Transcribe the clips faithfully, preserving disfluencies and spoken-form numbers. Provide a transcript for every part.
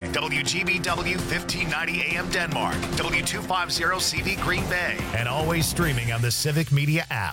W G B W fifteen ninety A M Denmark, W two fifty C V Green Bay, and always streaming on the Civic Media app.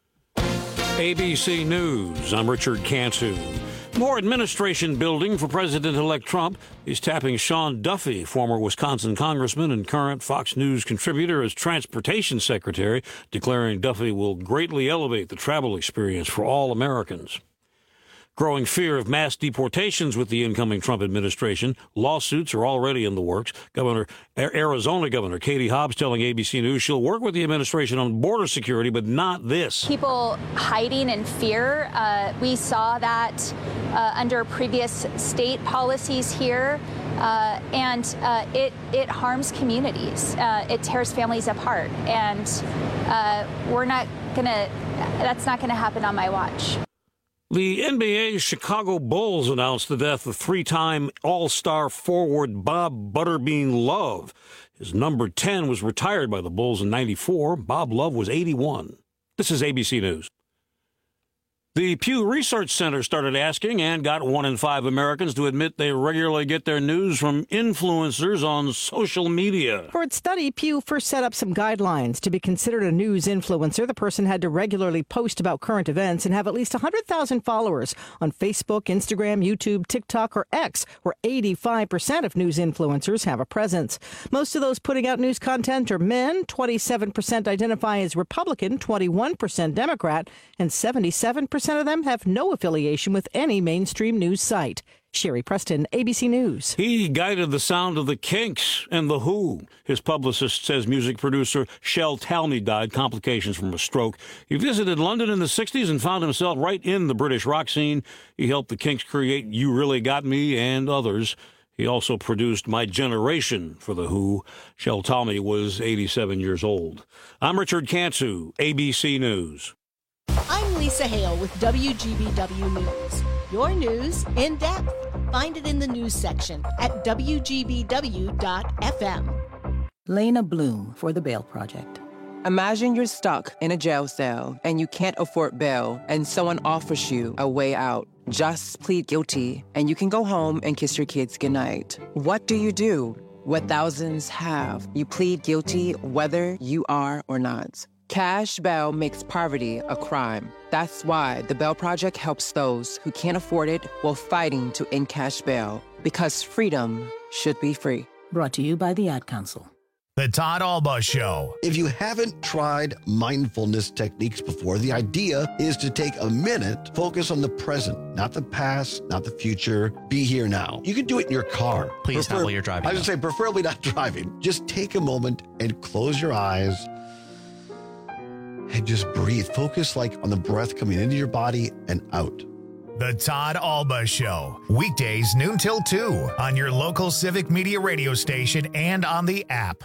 A B C News, I'm Richard Cantu. More administration building for President-elect Trump. He's tapping Sean Duffy, former Wisconsin congressman and current Fox News contributor, as transportation secretary, declaring Duffy will greatly elevate the travel experience for all Americans. Growing fear of mass deportations with the incoming Trump administration. Lawsuits are already in the works. Governor Arizona Governor Katie Hobbs telling A B C News she'll work with the administration on border security, but not this. People hiding in fear. Uh, we saw that uh, under previous state policies here, uh, and uh, it it harms communities. Uh, it tears families apart, and uh, we're not gonna. That's not gonna happen on my watch. The N B A's Chicago Bulls announced the death of three-time All-Star forward Bob Butterbean Love. His number ten was retired by the Bulls in ninety-four. Bob Love was eighty-one. This is A B C News. The Pew Research Center started asking and got one in five Americans to admit they regularly get their news from influencers on social media. For its study, Pew first set up some guidelines. To be considered a news influencer, the person had to regularly post about current events and have at least one hundred thousand followers on Facebook, Instagram, YouTube, TikTok, or X, where eighty-five percent of news influencers have a presence. Most of those putting out news content are men. twenty-seven percent identify as Republican, twenty-one percent Democrat, and seventy-seven percent of them have no affiliation with any mainstream news site. Sherry Preston, A B C News. He guided the sound of the Kinks and The Who. His publicist says music producer Shel Talmy died, complications from a stroke. He visited London in the sixties and found himself right in the British rock scene. He helped the Kinks create You Really Got Me and others. He also produced My Generation for The Who. Shel Talmy was eighty-seven years old. I'm Richard Cantu, A B C News. I'm Lisa Hale with W G B W News. Your news in depth. Find it in the news section at W G B W dot F M. Lena Bloom for the Bail Project. Imagine you're stuck in a jail cell and you can't afford bail and someone offers you a way out. Just plead guilty and you can go home and kiss your kids goodnight. What do you do? What thousands have. You plead guilty whether you are or not. Cash bail makes poverty a crime. That's why the Bail Project helps those who can't afford it while fighting to end cash bail. Because freedom should be free. Brought to you by the Ad Council. The Todd Alba Show. If you haven't tried mindfulness techniques before, the idea is to take a minute, focus on the present, not the past, not the future. Be here now. You can do it in your car. Please Prefer- not while you're driving. I would say preferably not driving. Just take a moment and close your eyes and just breathe. Focus like on the breath coming into your body and out. The Todd Alba Show. Weekdays noon till two on your local Civic Media radio station and on the app.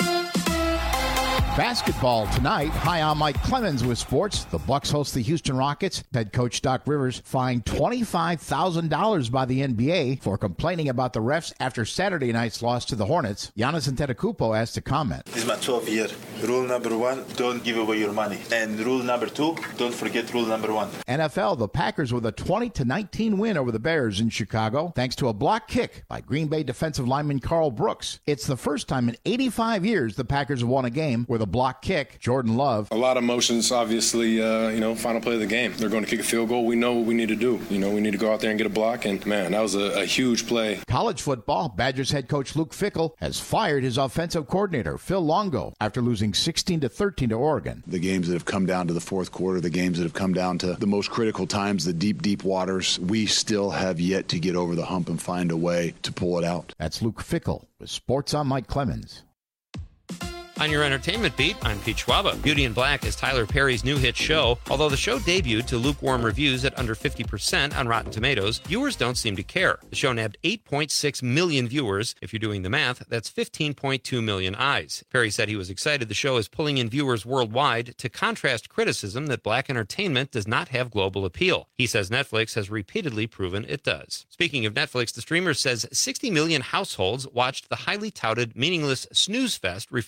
Basketball tonight. Hi, I'm Mike Clemens with sports. The Bucks host the Houston Rockets. Head coach Doc Rivers fined twenty-five thousand dollars by the N B A for complaining about the refs after Saturday night's loss to the Hornets. Giannis Antetokounmpo has to comment. This is my twelfth year. Rule number one, don't give away your money. And rule number two, don't forget rule number one. N F L, the Packers with a twenty to nineteen win over the Bears in Chicago, thanks to a block kick by Green Bay defensive lineman Carl Brooks. It's the first time in eighty-five years the Packers have won a game with a block kick. Jordan Love. A lot of emotions, obviously, uh, you know, final play of the game. They're going to kick a field goal. We know what we need to do. You know, we need to go out there and get a block, and, man, that was a, a huge play. College football, Badgers head coach Luke Fickell has fired his offensive coordinator, Phil Longo, after losing sixteen to thirteen to Oregon. The games that have come down to the fourth quarter, the games that have come down to the most critical times, the deep, deep waters, we still have yet to get over the hump and find a way to pull it out. That's Luke Fickell with Sports on Mike Clemens. On your entertainment beat, I'm Pete Schwaba. Beauty in Black is Tyler Perry's new hit show. Although the show debuted to lukewarm reviews at under fifty percent on Rotten Tomatoes, viewers don't seem to care. The show nabbed eight point six million viewers. If you're doing the math, that's fifteen point two million eyes. Perry said he was excited the show is pulling in viewers worldwide to contrast criticism that black entertainment does not have global appeal. He says Netflix has repeatedly proven it does. Speaking of Netflix, the streamer says sixty million households watched the highly touted, meaningless snooze fest referred to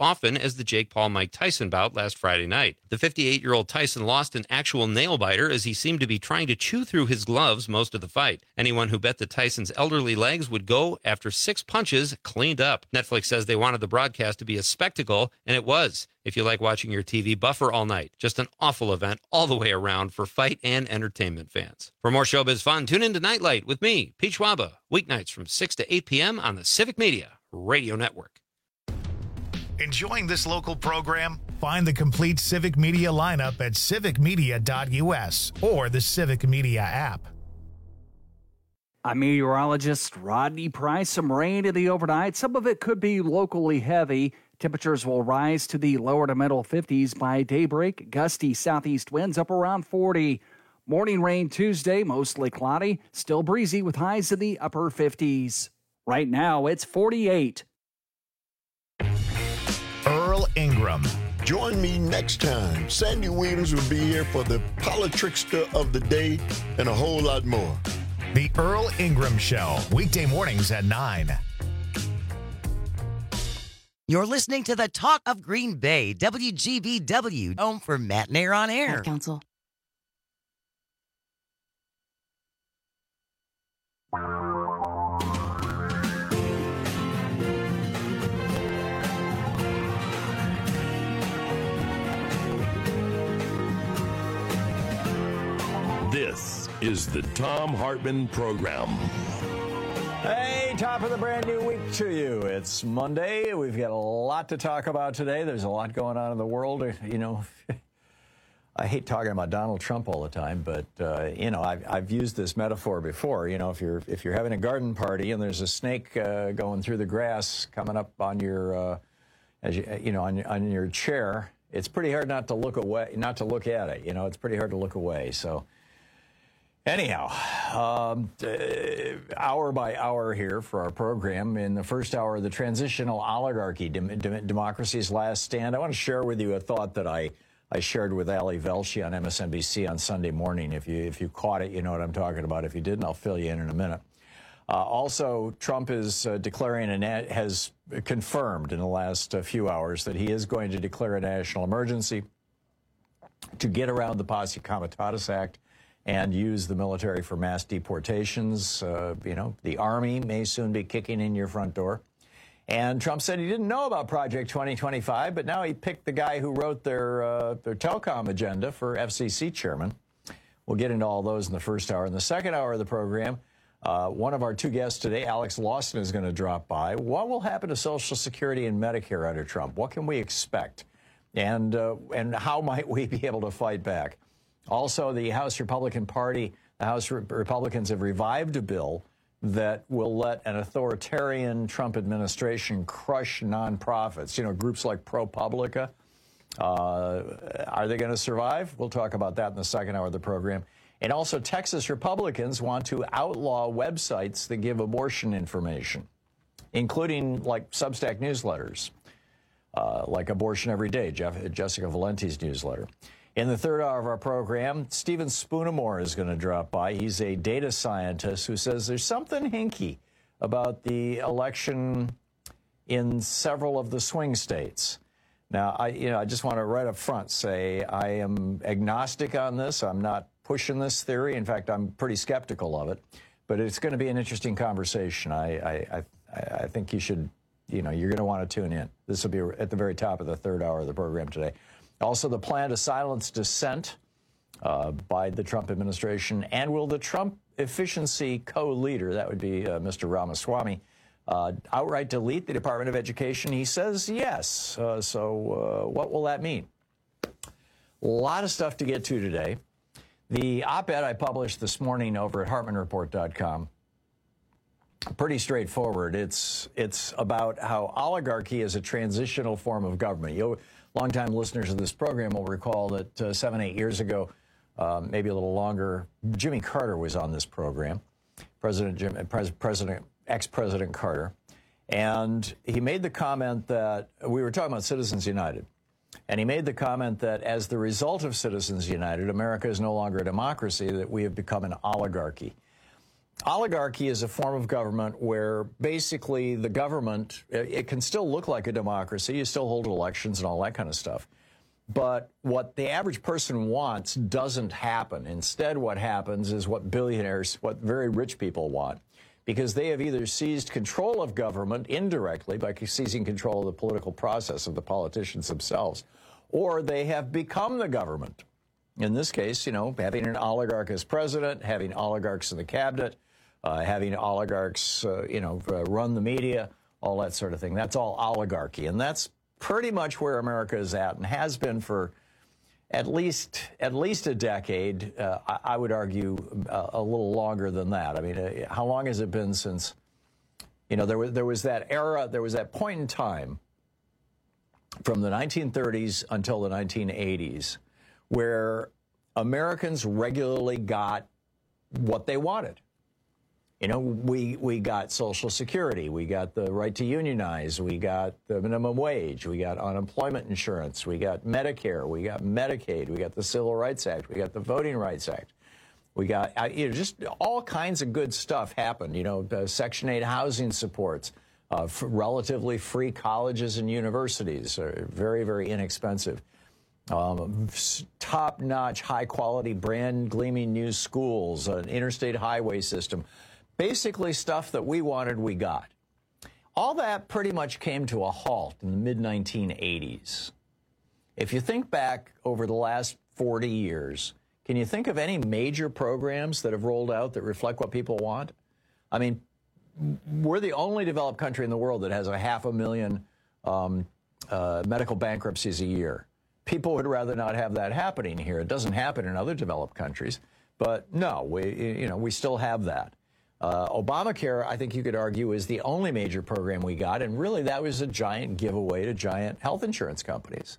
often as the Jake Paul-Mike Tyson bout last Friday night. The fifty-eight-year-old Tyson lost an actual nail-biter as he seemed to be trying to chew through his gloves most of the fight. Anyone who bet that Tyson's elderly legs would go after six punches cleaned up. Netflix says they wanted the broadcast to be a spectacle, and it was. If you like watching your T V buffer all night, just an awful event all the way around for fight and entertainment fans. For more showbiz fun, tune in to Nightlight with me, Pete Schwaba, weeknights from six to eight p.m. on the Civic Media Radio Network. Enjoying this local program? Find the complete Civic Media lineup at civic media dot u s or the Civic Media app. I'm meteorologist Rodney Price. Some rain in the overnight. Some of it could be locally heavy. Temperatures will rise to the lower to middle fifties by daybreak. Gusty southeast winds up around forty. Morning rain Tuesday, mostly cloudy. Still breezy with highs in the upper fifties. Right now, it's forty-eight. Earl Ingram. Join me next time. Sandy Williams will be here for the Politrickster of the day and a whole lot more. The Earl Ingram Show, weekday mornings at nine. You're listening to the Talk of Green Bay, W G B W, home for Matt Nair on Air. Ad Council. This is the Thom Hartmann Program. Hey, top of the brand new week to you. It's Monday. We've got a lot to talk about today. There's a lot going on in the world. You know, I hate talking about Donald Trump all the time, but, uh, you know, I've, I've used this metaphor before. You know, if you're if you're having a garden party and there's a snake uh, going through the grass coming up on your, uh, as you, you know, on, on your chair, it's pretty hard not to look away, not to look at it. You know, it's pretty hard to look away. So. Anyhow, um, uh, hour by hour here for our program. In the first hour, the transitional oligarchy, dem- dem- democracy's last stand. I want to share with you a thought that I, I shared with Ali Velshi on M S N B C on Sunday morning. If you if you caught it, you know what I'm talking about. If you didn't, I'll fill you in in a minute. Uh, also, Trump is uh, declaring a na- has confirmed in the last uh, few hours that he is going to declare a national emergency to get around the Posse Comitatus Act and use the military for mass deportations. Uh, you know, the Army may soon be kicking in your front door. And Trump said he didn't know about Project twenty twenty-five, but now he picked the guy who wrote their, uh, their telecom agenda for F C C chairman. We'll get into all those in the first hour. In the second hour of the program, uh, one of our two guests today, Alex Lawson, is going to drop by. What will happen to Social Security and Medicare under Trump? What can we expect? And, uh, and how might we be able to fight back? Also, the House Republican Party, the House Re- Republicans have revived a bill that will let an authoritarian Trump administration crush nonprofits, you know, groups like ProPublica. Uh, are they going to survive? We'll talk about that in the second hour of the program. And also, Texas Republicans want to outlaw websites that give abortion information, including like Substack newsletters, uh, like Abortion Every Day, Jeff, Jessica Valenti's newsletter. In the third hour of our program, Stephen Spoonamore is going to drop by. He's a data scientist who says there's something hinky about the election in several of the swing states. Now, I, you know, I just want to right up front say I am agnostic on this. I'm not pushing this theory. In fact, I'm pretty skeptical of it. But it's going to be an interesting conversation. I, I, I, I think you should, you know, you're going to want to tune in. This will be at the very top of the third hour of the program today. Also, the plan to silence dissent uh, by the Trump administration. And will the Trump efficiency co-leader, that would be uh, Mister Ramaswamy, uh, outright delete the Department of Education? He says yes. Uh, so uh, what will that mean? A lot of stuff to get to today. The op-ed I published this morning over at Hartman Report dot com, pretty straightforward. It's, it's about how oligarchy is a transitional form of government. You'll, Longtime listeners of this program will recall that uh, seven, eight years ago, um, maybe a little longer, Jimmy Carter was on this program, President Jim, Pres, President, ex-President Carter, and he made the comment that we were talking about Citizens United, and he made the comment that as the result of Citizens United, America is no longer a democracy, that we have become an oligarchy. oligarchy is a form of government where basically the government, it can still look like a democracy. You still hold elections and all that kind of stuff. But what the average person wants doesn't happen. Instead, what happens is what billionaires, what very rich people want, because they have either seized control of government indirectly by seizing control of the political process of the politicians themselves, or they have become the government. In this case, you know, having an oligarch as president, having oligarchs in the cabinet, uh, having oligarchs, uh, you know, run the media, all that sort of thing. That's all oligarchy. And that's pretty much where America is at and has been for at least at least a decade. Uh, I, I would argue uh, a little longer than that. I mean, uh, how long has it been since, you know, there was, there was that era, there was that point in time from the nineteen thirties until the nineteen eighties where Americans regularly got what they wanted. You know, we, we got Social Security, we got the right to unionize, we got the minimum wage, we got unemployment insurance, we got Medicare, we got Medicaid, we got the Civil Rights Act, we got the Voting Rights Act. We got, you know, just all kinds of good stuff happened, you know, uh, Section eight housing supports, uh, f- relatively free colleges and universities, are very, very inexpensive. Um, top-notch, high-quality, brand-gleaming new schools, an interstate highway system. Basically stuff that we wanted, we got. All that pretty much came to a halt in the mid nineteen eighties. If you think back over the last forty years, can you think of any major programs that have rolled out that reflect what people want? I mean, we're the only developed country in the world that has a half a million um, uh, medical bankruptcies a year. People would rather not have that happening here. It doesn't happen in other developed countries. But no, we, you know, we still have that. Uh, Obamacare, I think you could argue, is the only major program we got, and really that was a giant giveaway to giant health insurance companies.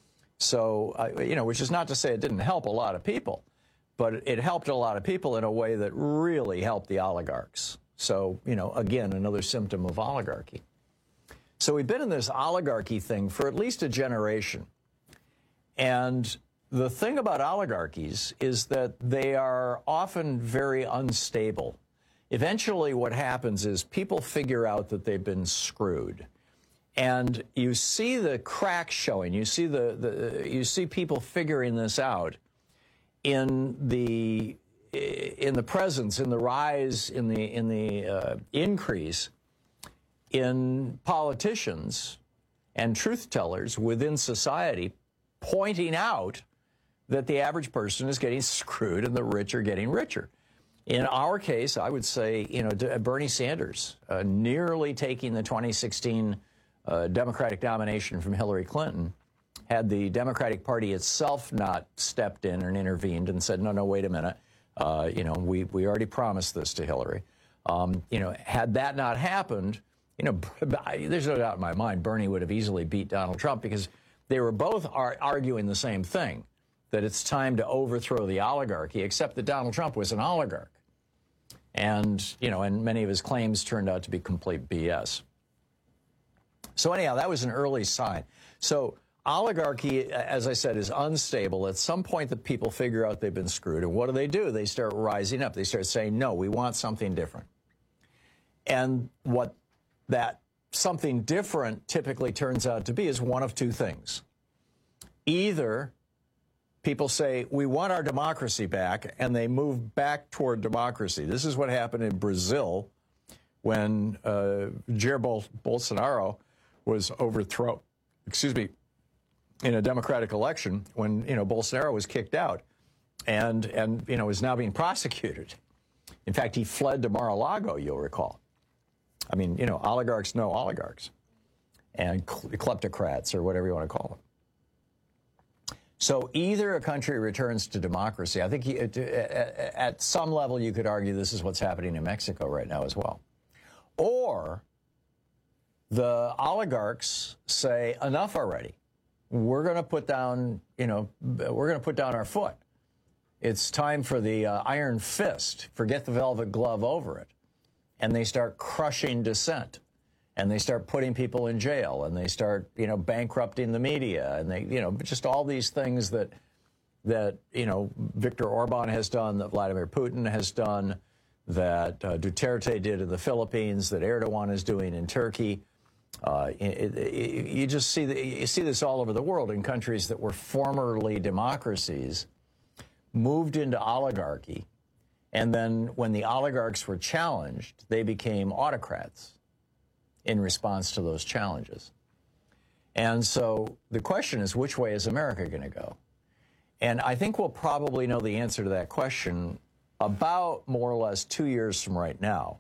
So, uh, you know, which is not to say it didn't help a lot of people, but it helped a lot of people in a way that really helped the oligarchs. So, you know, again, another symptom of oligarchy. So we've been in this oligarchy thing for at least a generation. And the thing about oligarchies is that they are often very unstable. Eventually what happens is people figure out that they've been screwed. And you see the cracks showing. You see the, the you see people figuring this out in the in the presence, in the rise, in the in the uh, increase in politicians and truth tellers within society pointing out that the average person is getting screwed and the rich are getting richer. In our case, I would say, you know, Bernie Sanders uh, nearly taking the twenty sixteen uh, Democratic nomination from Hillary Clinton, had the Democratic Party itself not stepped in and intervened and said, no, no, wait a minute, uh, you know, we, we already promised this to Hillary. Um, you know, had that not happened, you know, there's no doubt in my mind Bernie would have easily beat Donald Trump because they were both ar- arguing the same thing, that it's time to overthrow the oligarchy, except that Donald Trump was an oligarch. And, you know, and many of his claims turned out to be complete B S. So anyhow, that was an early sign. So oligarchy, as I said, is unstable. At some point, the people figure out they've been screwed. And what do they do? They start rising up. They start saying, no, we want something different. And what that something different typically turns out to be is one of two things. Either people say, we want our democracy back, and they move back toward democracy. This is what happened in Brazil when uh, Jair Bol- Bolsonaro was overthrown, excuse me, in a democratic election when, you know, Bolsonaro was kicked out and, and you know, is now being prosecuted. In fact, he fled to Mar-a-Lago, you'll recall. I mean, you know, oligarchs know oligarchs and kleptocrats or whatever you want to call them. So either a country returns to democracy. I think you, at some level you could argue this is what's happening in Mexico right now as well. Or the oligarchs say, enough already. We're going to put down, you know, we're going to put down our foot. It's time for the uh, iron fist. Forget the velvet glove over it. And they start crushing dissent. And they start putting people in jail. And they start, you know, bankrupting the media. And they, you know, just all these things that, that, you know, Viktor Orban has done, that Vladimir Putin has done, that uh, Duterte did in the Philippines, that Erdogan is doing in Turkey. Uh, it, it, you just see the, you see this all over the world in countries that were formerly democracies, moved into oligarchy, and then when the oligarchs were challenged, they became autocrats in response to those challenges. And so the question is, which way is America going to go? And I think we'll probably know the answer to that question about more or less two years from right now.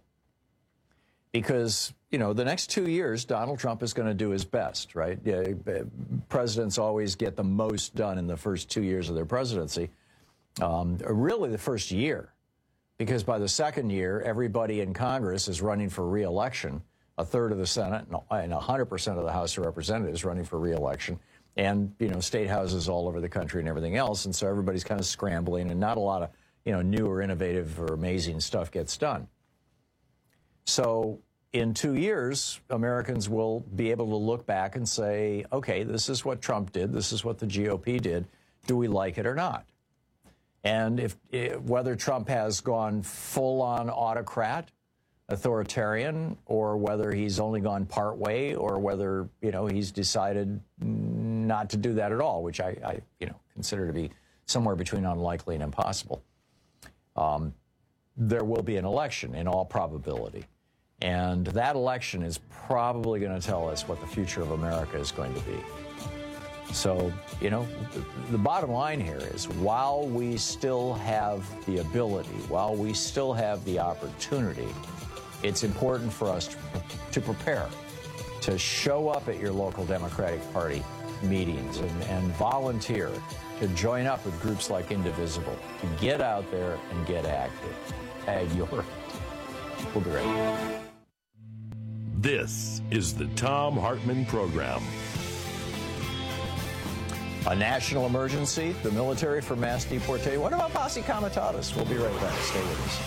Because, you know, the next two years, Donald Trump is going to do his best, right? Yeah, presidents always get the most done in the first two years of their presidency. Um, really the first year, because by the second year, everybody in Congress is running for re-election. A third of the Senate and one hundred percent of the House of Representatives running for re-election, and, you know, state houses all over the country and everything else. And so everybody's kind of scrambling, and not a lot of, you know, new or innovative or amazing stuff gets done. So in two years, Americans will be able to look back and say, okay, this is what Trump did. This is what the G O P did. Do we like it or not? And if, if whether Trump has gone full-on autocrat, authoritarian, or whether he's only gone part way, or whether, you know, he's decided not to do that at all, which I, I you know, consider to be somewhere between unlikely and impossible. Um, there will be an election in all probability. And that election is probably going to tell us what the future of America is going to be. So, you know, the, the bottom line here is, while we still have the ability, while we still have the opportunity, it's important for us to, to prepare, to show up at your local Democratic Party meetings and, and volunteer, to join up with groups like Indivisible, to get out there and get active. And you're, we'll be right back. This is the Thom Hartmann Program. A national emergency, the military for mass deportation. What about Posse Comitatus? We'll be right back. Stay with us.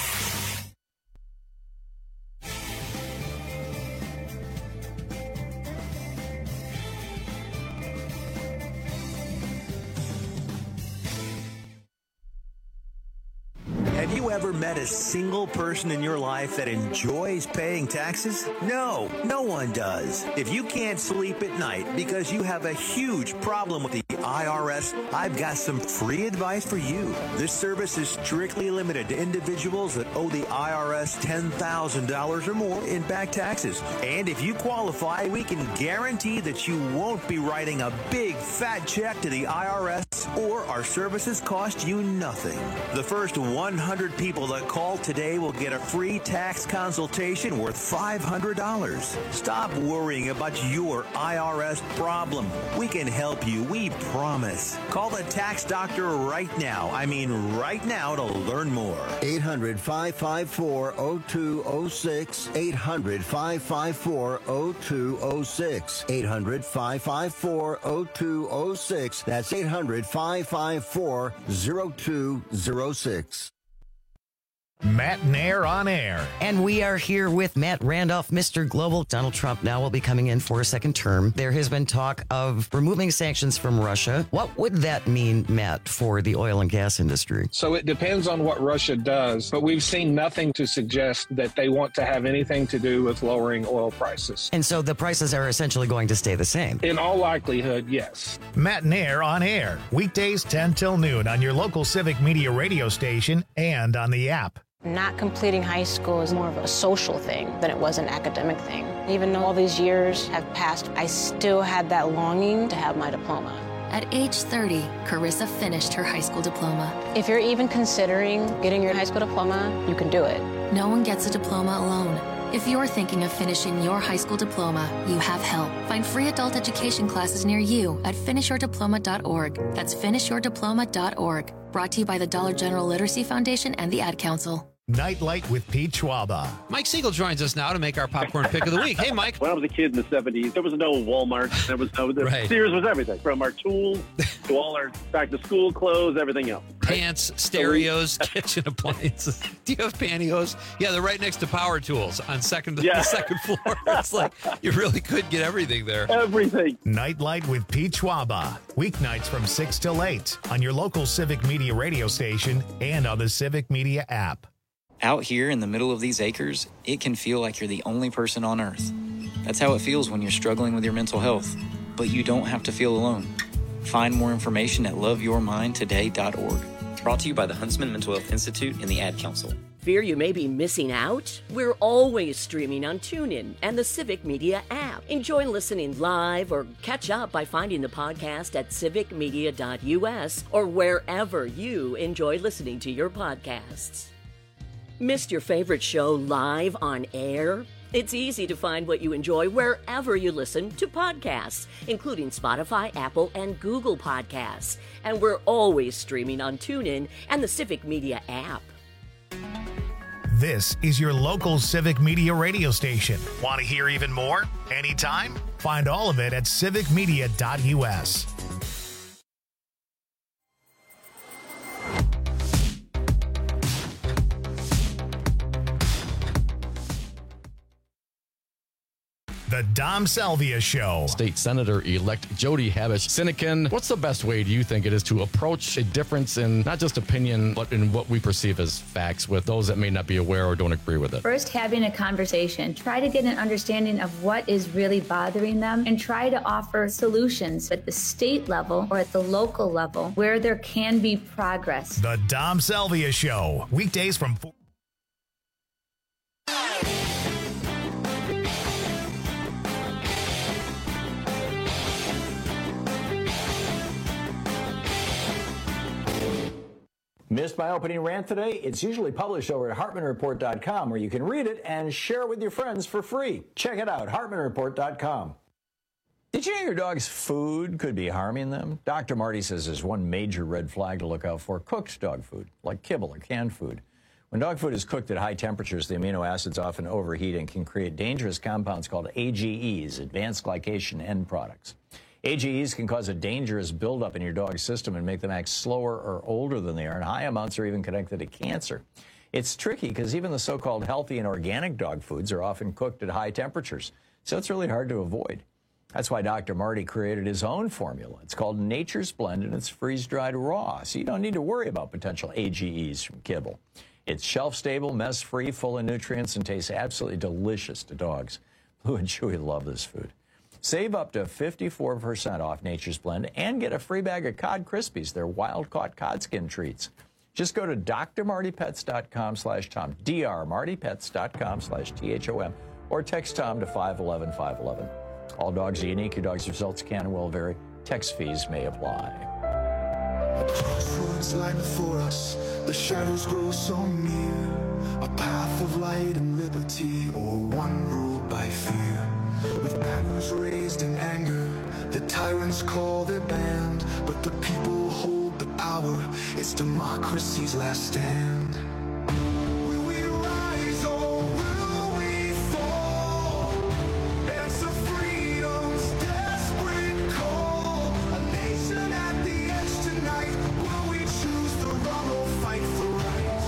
Have you ever met a single person in your life that enjoys paying taxes? No, no one does. If you can't sleep at night because you have a huge problem with the I R S, I've got some free advice for you. This service is strictly limited to individuals that owe the I R S ten thousand dollars or more in back taxes. And if you qualify, we can guarantee that you won't be writing a big fat check to the I R S, or our services cost you nothing. The first one hundred people that call today will get a free tax consultation worth five hundred dollars. Stop worrying about your I R S problem. We can help you, we promise. Call the tax doctor right now. I mean right now, to learn more. eight hundred, five five four, oh two oh six. eight hundred, five five four, oh two oh six. eight hundred, five five four, oh two oh six. That's eight hundred, five five four, oh two oh six. Matt Nair on air. And we are here with Matt Randolph, Mister Global. Donald Trump now will be coming in for a second term. There has been talk of removing sanctions from Russia. What would that mean, Matt, for the oil and gas industry? So it depends on what Russia does, but we've seen nothing to suggest that they want to have anything to do with lowering oil prices. And so the prices are essentially going to stay the same? In all likelihood, yes. Matt Nair on air. Weekdays ten till noon on your local Civic Media radio station and on the app. Not completing high school is more of a social thing than it was an academic thing. Even though all these years have passed, I still had that longing to have my diploma. At age thirty, Carissa finished her high school diploma. If you're even considering getting your high school diploma, you can do it. No one gets a diploma alone. If you're thinking of finishing your high school diploma, you have help. Find free adult education classes near you at finish your diploma dot org. That's finish your diploma dot org. Brought to you by the Dollar General Literacy Foundation and the Ad Council. Nightlight with Pete Schwaba. Mike Siegel joins us now to make our popcorn pick of the week. Hey, Mike. When I was a kid in the seventies, there was no Walmart. There was no, the right. Sears was everything, from our tools to all our back-to-school clothes, everything else. Pants, stereos, kitchen appliances. Do you have pantyhose? Yeah, they're right next to power tools on second yeah. the second floor. It's like you really could get everything there. Everything. Nightlight with Pete Schwaba. Weeknights from six till eight on your local Civic Media radio station and on the Civic Media app. Out here in the middle of these acres, it can feel like you're the only person on Earth. That's how it feels when you're struggling with your mental health. But you don't have to feel alone. Find more information at love your mind today dot org. Brought to you by the Huntsman Mental Health Institute and the Ad Council. Fear you may be missing out? We're always streaming on TuneIn and the Civic Media app. Enjoy listening live or catch up by finding the podcast at civic media dot u s or wherever you enjoy listening to your podcasts. Missed your favorite show live on air? It's easy to find what you enjoy wherever you listen to podcasts, including Spotify, Apple, and Google Podcasts. And we're always streaming on TuneIn and the Civic Media app. This is your local Civic Media radio station. Want to hear even more? Anytime? Find all of it at civic media dot u s. The Dom Salvia Show. State Senator-elect Jody Habush-Sinykin, what's the best way, do you think, it is to approach a difference in not just opinion, but in what we perceive as facts with those that may not be aware or don't agree with it? First, having a conversation. Try to get an understanding of what is really bothering them and try to offer solutions at the state level or at the local level where there can be progress. The Dom Salvia Show. Weekdays from four. Missed my opening rant today? It's usually published over at hartman report dot com, where you can read it and share it with your friends for free. Check it out, hartman report dot com. Did you know your dog's food could be harming them? Doctor Marty says there's one major red flag to look out for: cooked dog food, like kibble or canned food. When dog food is cooked at high temperatures, the amino acids often overheat and can create dangerous compounds called A G Es, advanced glycation end products. A G Es can cause a dangerous buildup in your dog's system and make them act slower or older than they are, and high amounts are even connected to cancer. It's tricky because even the so-called healthy and organic dog foods are often cooked at high temperatures, so it's really hard to avoid. That's why Doctor Marty created his own formula. It's called Nature's Blend, and it's freeze-dried raw, so you don't need to worry about potential A G Es from kibble. It's shelf-stable, mess-free, full of nutrients, and tastes absolutely delicious to dogs. Blue and Chewy love this food. Save up to fifty-four percent off Nature's Blend and get a free bag of Cod Krispies. They're wild-caught cod skin treats. Just go to d r marty pets dot com slash tom, d r marty pets dot com slash T H O M, or text Tom to five one one five one one. All dogs are unique. Your dog's results can and will vary. Text fees may apply. A crossroads lie before us. The shadows grow so near. A path of light and liberty, or one ruled by fear. With banners raised in anger, the tyrants call their band, but the people hold the power. It's democracy's last stand. Will we rise or will we fall? Answer freedom's desperate call. A nation at the edge tonight. Will we choose the wrong or fight for right?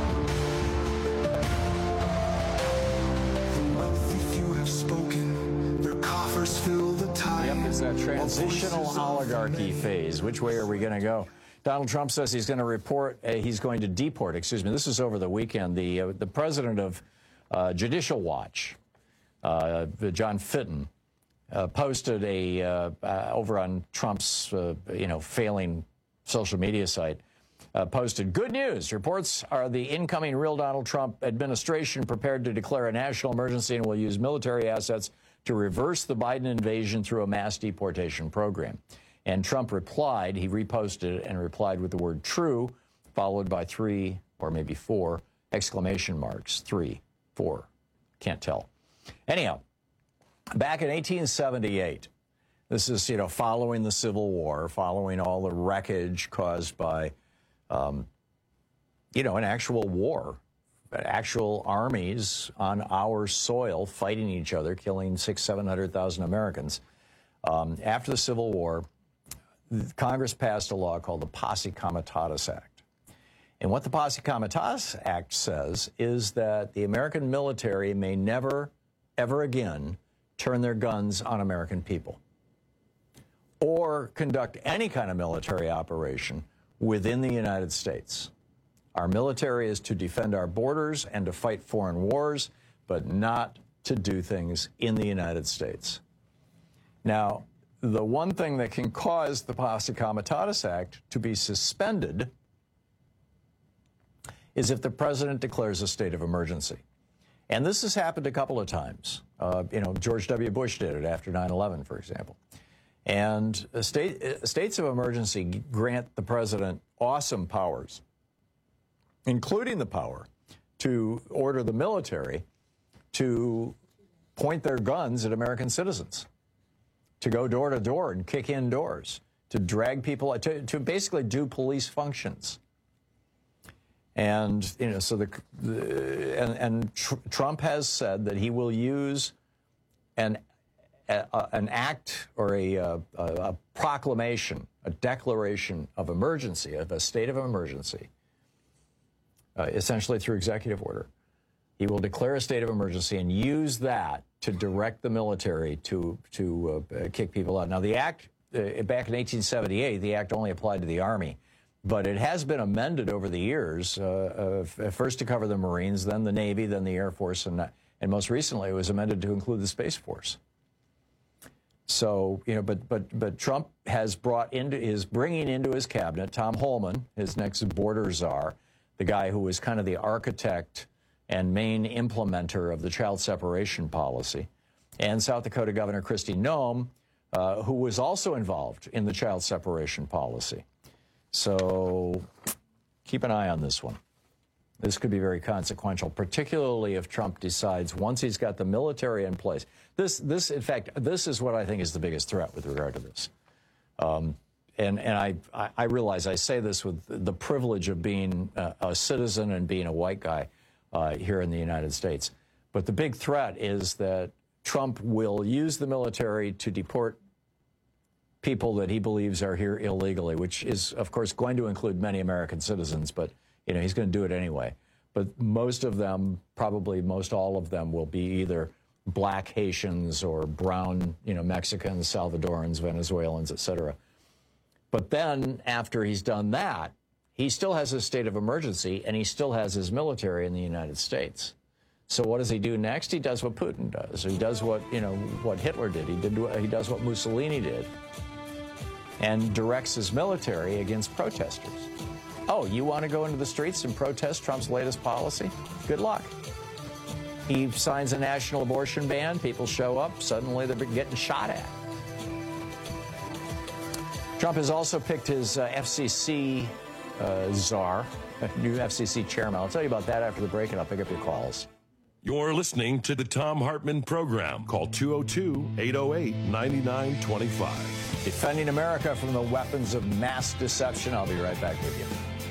The wealthy few have spoken. Fill the time. Yep, it's a transitional oligarchy phase. Which way are we going to go? Donald Trump says he's going to report, uh, he's going to deport, excuse me, this is over the weekend. The, uh, the president of uh, Judicial Watch, uh, John Fitton, uh, posted a, uh, uh, over on Trump's, uh, you know, failing social media site, uh, posted, good news. Reports are the incoming real Donald Trump administration prepared to declare a national emergency and will use military assets to reverse the Biden invasion through a mass deportation program. And Trump replied, he reposted it and replied with the word true, followed by three or maybe four exclamation marks. Three, four, can't tell. Anyhow, back in eighteen seventy-eight, this is, you know, following the Civil War, following all the wreckage caused by, um, you know, an actual war. Actual armies on our soil fighting each other, killing six, seven hundred thousand Americans. Um, after the Civil War, Congress passed a law called the Posse Comitatus Act. And what the Posse Comitatus Act says is that the American military may never, ever again turn their guns on American people or conduct any kind of military operation within the United States Our military is to defend our borders and to fight foreign wars, but not to do things in the United States. Now, the one thing that can cause the Posse Comitatus Act to be suspended is if the president declares a state of emergency. And this has happened a couple of times. Uh, you know, George W. Bush did it after nine eleven, for example. And state, states of emergency grant the president awesome powers, including the power to order the military to point their guns at American citizens, to go door to door and kick in doors, to drag people, to, to basically do police functions. And, you know, so the, the and, and tr Trump has said that he will use an, a, an act or a, a, a proclamation, a declaration of emergency, of a state of emergency, uh, essentially through executive order. He will declare a state of emergency and use that to direct the military to, to uh, kick people out. Now, the act, uh, back in eighteen seventy-eight, the act only applied to the Army. But it has been amended over the years, uh, uh, first to cover the Marines, then the Navy, then the Air Force, and, and most recently it was amended to include the Space Force. So, you know, but, but, but Trump has brought into, is bringing into his cabinet Tom Holman, his next border czar, the guy who was kind of the architect and main implementer of the child separation policy, and South Dakota Governor Kristi Noem, uh, who was also involved in the child separation policy. So keep an eye on this one. This could be very consequential, particularly if Trump decides once he's got the military in place. This, this, in fact, this is what I think is the biggest threat with regard to this. Um, and and I, I realize I say this with the privilege of being a, a citizen and being a white guy uh, here in the United States. But the big threat is that Trump will use the military to deport people that he believes are here illegally, which is, of course, going to include many American citizens, but, you know, he's going to do it anyway. But most of them, probably most all of them, will be either black Haitians or brown, you know, Mexicans, Salvadorans, Venezuelans, et cetera. But then, after he's done that, he still has a state of emergency, and he still has his military in the United States. So what does he do next? He does what Putin does. He does what, you know, what Hitler did. He did. He does what Mussolini did, and directs his military against protesters. Oh, you want to go into the streets and protest Trump's latest policy? Good luck. He signs a national abortion ban. People show up. Suddenly they're getting shot at. Trump has also picked his uh, F C C uh, czar, new F C C chairman. I'll tell you about that after the break, and I'll pick up your calls. You're listening to the Thom Hartmann Program. Call two oh two, eight oh eight, nine nine two five. Defending America from the weapons of mass deception. I'll be right back with you.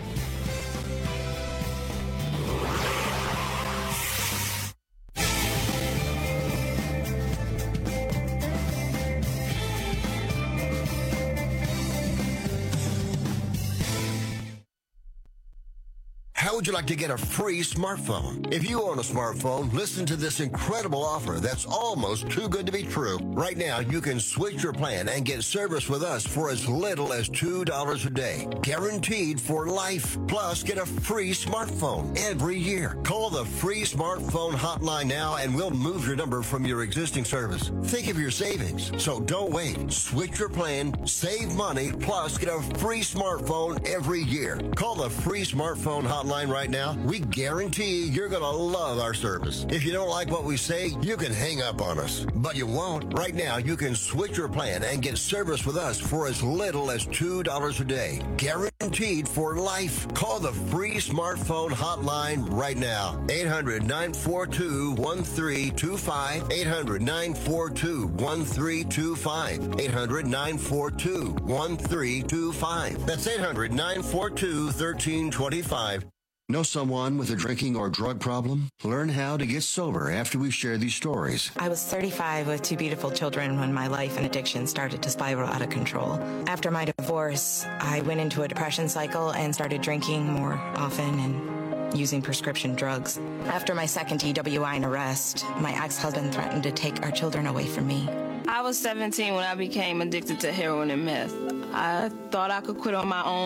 How would you like to get a free smartphone? If you own a smartphone, listen to this incredible offer that's almost too good to be true. Right now, you can switch your plan and get service with us for as little as two dollars a day. Guaranteed for life. Plus, get a free smartphone every year. Call the free smartphone hotline now and we'll move your number from your existing service. Think of your savings. So don't wait. Switch your plan, save money, plus get a free smartphone every year. Call the free smartphone hotline right now. We guarantee you're going to love our service. If you don't like what we say, you can hang up on us. But you won't. Right now, you can switch your plan and get service with us for as little as two dollars a day. Guaranteed for life. Call the free smartphone hotline right now. eight hundred, nine four two, one three two five. eight hundred, nine four two, one three two five. eight hundred, nine four two, one three two five. That's eight hundred, nine four two, one three two five. Know someone with a drinking or drug problem? Learn how to get sober after we share these stories. I was thirty-five with two beautiful children when my life and addiction started to spiral out of control. After my divorce, I went into a depression cycle and started drinking more often and using prescription drugs. After my second D W I and arrest, my ex-husband threatened to take our children away from me. I was seventeen when I became addicted to heroin and meth. I thought I could quit on my own,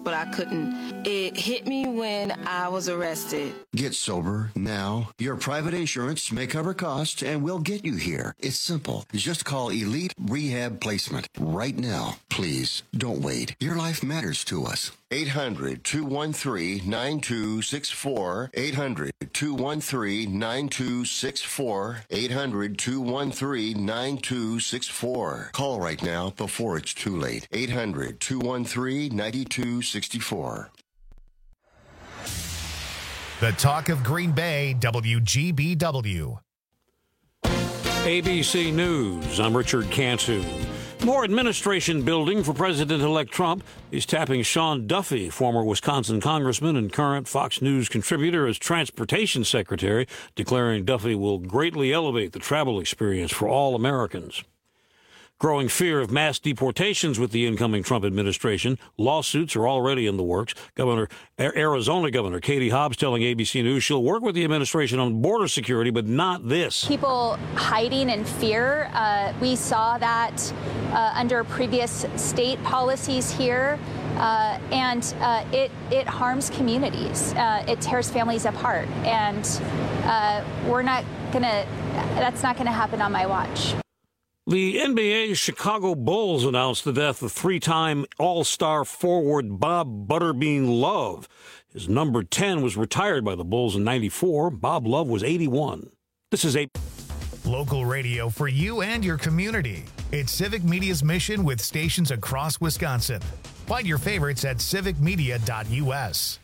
but I couldn't. It hit me when I was arrested. Get sober now. Your private insurance may cover costs and we'll get you here. It's simple. Just call Elite Rehab Placement right now. Please don't wait. Your life matters to us. eight hundred, two one three, nine two six four. eight hundred, two one three, nine two six four. eight hundred, two one three, nine two six four. Call right now before it's too late. eight hundred, two one three, nine two six four. The talk of Green Bay, W G B W. A B C News, I'm Richard Cantu. More administration building for President-elect Trump. He's tapping Sean Duffy, former Wisconsin congressman and current Fox News contributor, as transportation secretary, declaring Duffy will greatly elevate the travel experience for all Americans. Growing fear of mass deportations with the incoming Trump administration. Lawsuits are already in the works. Governor Arizona Governor Katie Hobbs telling A B C News she'll work with the administration on border security, but not this. People hiding in fear. Uh, we saw that uh, under previous state policies here, uh, and uh, it it harms communities. Uh, it tears families apart, and uh, we're not gonna. That's not gonna happen on my watch. The N B A's Chicago Bulls announced the death of three-time All-Star forward Bob Butterbean Love. His number ten was retired by the Bulls in ninety-four. Bob Love was eighty-one. This is a local radio for you and your community. It's Civic Media's mission with stations across Wisconsin. Find your favorites at civic media dot U S.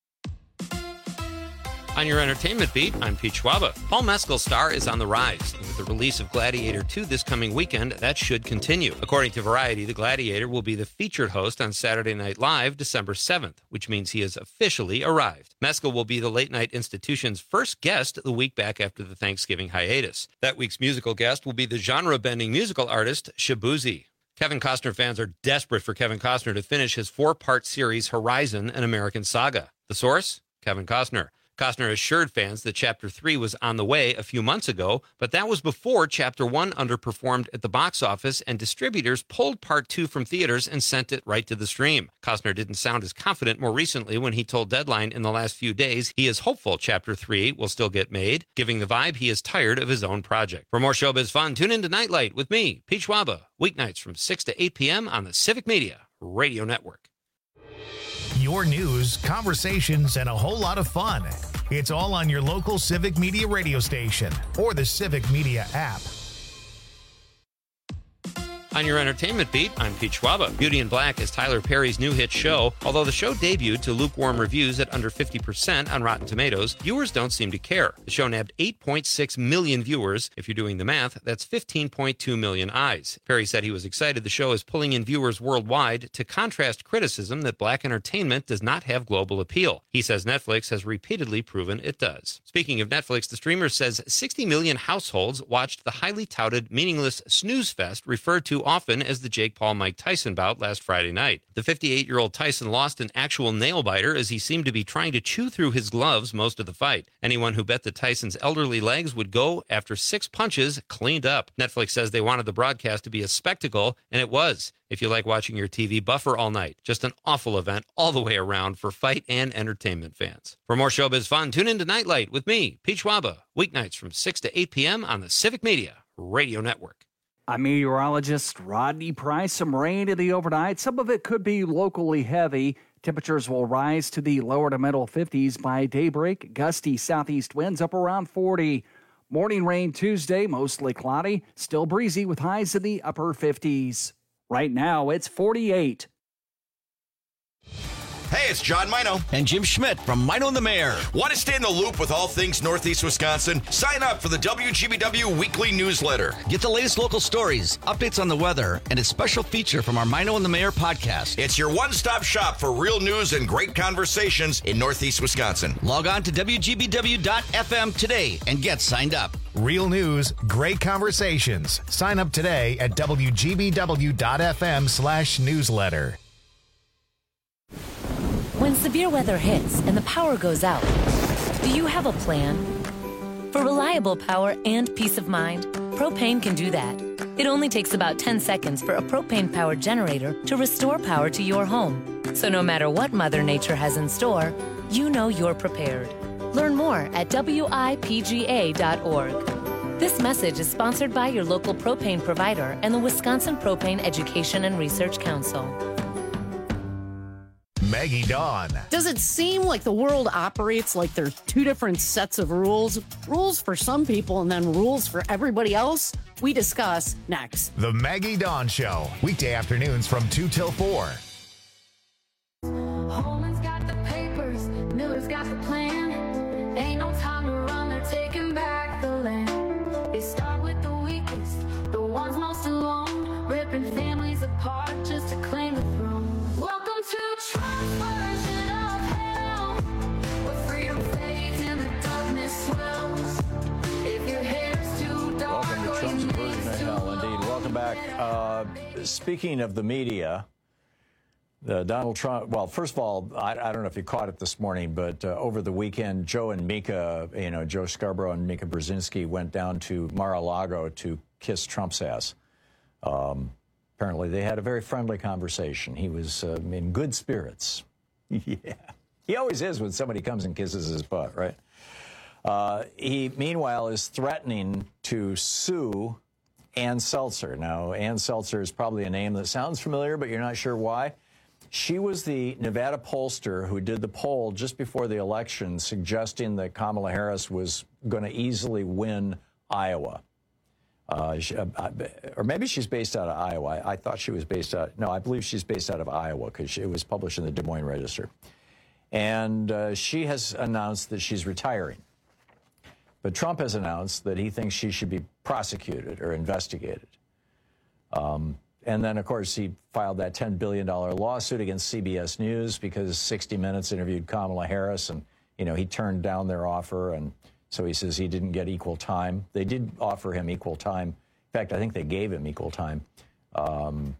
On your entertainment beat, I'm Pete Schwaba. Paul Mescal's star is on the rise. With the release of Gladiator two this coming weekend, that should continue. According to Variety, the Gladiator will be the featured host on Saturday Night Live December seventh, which means he has officially arrived. Mescal will be the Late Night Institution's first guest the week back after the Thanksgiving hiatus. That week's musical guest will be the genre-bending musical artist Shabuzi. Kevin Costner fans are desperate for Kevin Costner to finish his four-part series Horizon: An American Saga. The source? Kevin Costner. Costner assured fans that Chapter three was on the way a few months ago, but that was before Chapter one underperformed at the box office and distributors pulled Part two from theaters and sent it right to the stream. Costner didn't sound as confident more recently when he told Deadline in the last few days he is hopeful Chapter three will still get made, giving the vibe he is tired of his own project. For more showbiz fun, tune in to Nightlight with me, Pete Schwaba, weeknights from six to eight p.m. on the Civic Media Radio Network. Your news, conversations, and a whole lot of fun. It's all on your local Civic Media radio station or the Civic Media app. On your entertainment beat, I'm Pete Schwaba. Beauty in Black is Tyler Perry's new hit show. Although the show debuted to lukewarm reviews at under fifty percent on Rotten Tomatoes, viewers don't seem to care. The show nabbed eight point six million viewers. If you're doing the math, that's fifteen point two million eyes. Perry said he was excited the show is pulling in viewers worldwide to contrast criticism that black entertainment does not have global appeal. He says Netflix has repeatedly proven it does. Speaking of Netflix, the streamer says sixty million households watched the highly touted, meaningless snooze fest referred to often as the Jake Paul-Mike Tyson bout last Friday night. The fifty-eight-year-old Tyson lost an actual nail-biter as he seemed to be trying to chew through his gloves most of the fight. Anyone who bet that Tyson's elderly legs would go after six punches cleaned up. Netflix says they wanted the broadcast to be a spectacle, and it was. If you like watching your T V buffer all night, just an awful event all the way around for fight and entertainment fans. For more showbiz fun, tune in to Nightlight with me, Pete Schwaba, weeknights from six to eight p.m. on the Civic Media Radio Network. I'm meteorologist Rodney Price. Some rain in the overnight. Some of it could be locally heavy. Temperatures will rise to the lower to middle fifties by daybreak. Gusty southeast winds up around forty. Morning rain Tuesday, mostly cloudy. Still breezy with highs in the upper fifties. Right now, it's forty-eight. Hey, it's John Mino. And Jim Schmidt from Mino and the Mayor. Want to stay in the loop with all things Northeast Wisconsin? Sign up for the W G B W weekly newsletter. Get the latest local stories, updates on the weather, and a special feature from our Mino and the Mayor podcast. It's your one-stop shop for real news and great conversations in Northeast Wisconsin. Log on to W G B W dot F M today and get signed up. Real news, great conversations. Sign up today at W G B W dot F M slash newsletter. When severe weather hits and the power goes out, do you have a plan? For reliable power and peace of mind, Propane can do that. It only takes about ten seconds for a propane-powered generator to restore power to your home. So no matter what Mother Nature has in store, you know you're prepared. Learn more at W I P G A dot org. This message is sponsored by your local propane provider and the Wisconsin Propane Education and Research Council. Maggie Dawn. Does it seem like the world operates like there's two different sets of rules? Rules for some people and then rules for everybody else? We discuss next. The Maggie Dawn Show. Weekday afternoons from two till four. Holman's got the papers, Miller's got the plan. Ain't no time to run, they're taking back the land. They start with the weakest, the ones most alone, ripping families apart just to claim the throne. Welcome to Trump's version of hell, where freedom fades and the darkness swells. If your hair's too dark, welcome to Trump's version of hell, indeed. Welcome back. Uh, speaking of the media, the Donald Trump, well, first of all, I, I don't know if you caught it this morning, but uh, over the weekend, Joe and Mika, you know, Joe Scarborough and Mika Brzezinski went down to Mar-a-Lago to kiss Trump's ass. Um, apparently, they had a very friendly conversation. He was uh, in good spirits. Yeah. He always is when somebody comes and kisses his butt, right? Uh, he, meanwhile, is threatening to sue Ann Seltzer. Now, Ann Seltzer is probably a name that sounds familiar, but you're not sure why. She was the Nevada pollster who did the poll just before the election suggesting that Kamala Harris was going to easily win Iowa. Uh, she, uh, or maybe she's based out of Iowa. I, I thought she was based out. No, I believe she's based out of Iowa because it was published in the Des Moines Register. And uh, she has announced that she's retiring. But Trump has announced that he thinks she should be prosecuted or investigated. Um, And then, of course, he filed that ten billion dollars lawsuit against C B S News because sixty minutes interviewed Kamala Harris, and, you know, he turned down their offer, and so he says he didn't get equal time. They did offer him equal time. In fact, I think they gave him equal time um,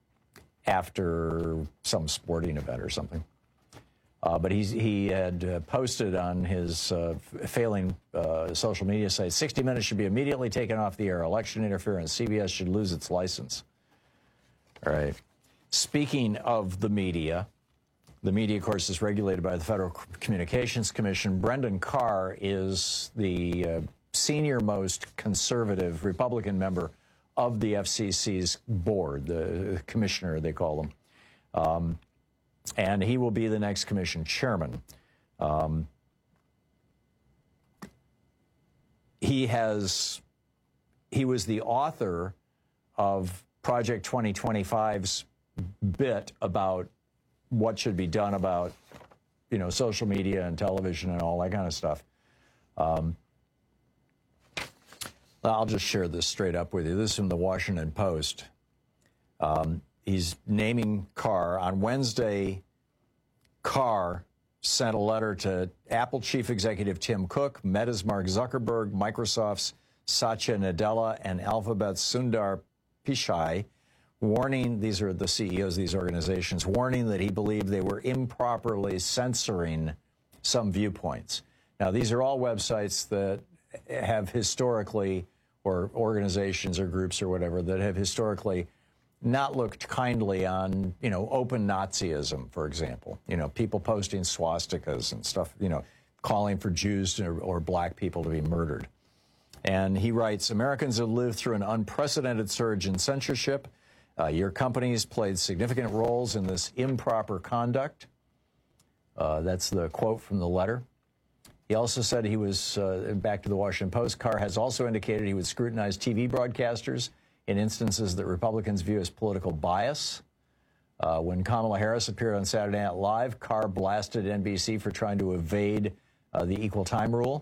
after some sporting event or something. Uh, but he's, he had uh, posted on his uh, failing uh, social media site, sixty minutes should be immediately taken off the air. Election interference. C B S should lose its license. All right. Speaking of the media, the media, of course, is regulated by the Federal Communications Commission. Brendan Carr is the uh, senior-most conservative Republican member of the F C C's board, the commissioner, they call him. Um, and he will be the next commission chairman. Um, he has, he was the author of Project twenty twenty-five's bit about what should be done about, you know, social media and television and all that kind of stuff. Um, I'll just share this straight up with you. This is from the Washington Post. Um, he's naming Carr. On Wednesday, Carr sent a letter to Apple chief executive Tim Cook, Meta's Mark Zuckerberg, Microsoft's Satya Nadella, and Alphabet's Sundar Pichai, warning, these are the C E Os of these organizations, warning that he believed they were improperly censoring some viewpoints. Now, these are all websites that have historically, or organizations or groups or whatever, that have historically not looked kindly on, you know, open Nazism, for example. You know, people posting swastikas and stuff, you know, calling for Jews to, or black people to be murdered. And he writes, Americans have lived through an unprecedented surge in censorship. Uh, your companies played significant roles in this improper conduct. Uh, that's the quote from the letter. He also said he was, uh, back to the Washington Post, Carr has also indicated he would scrutinize T V broadcasters in instances that Republicans view as political bias. Uh, when Kamala Harris appeared on Saturday Night Live, Carr blasted N B C for trying to evade uh, the equal time rule.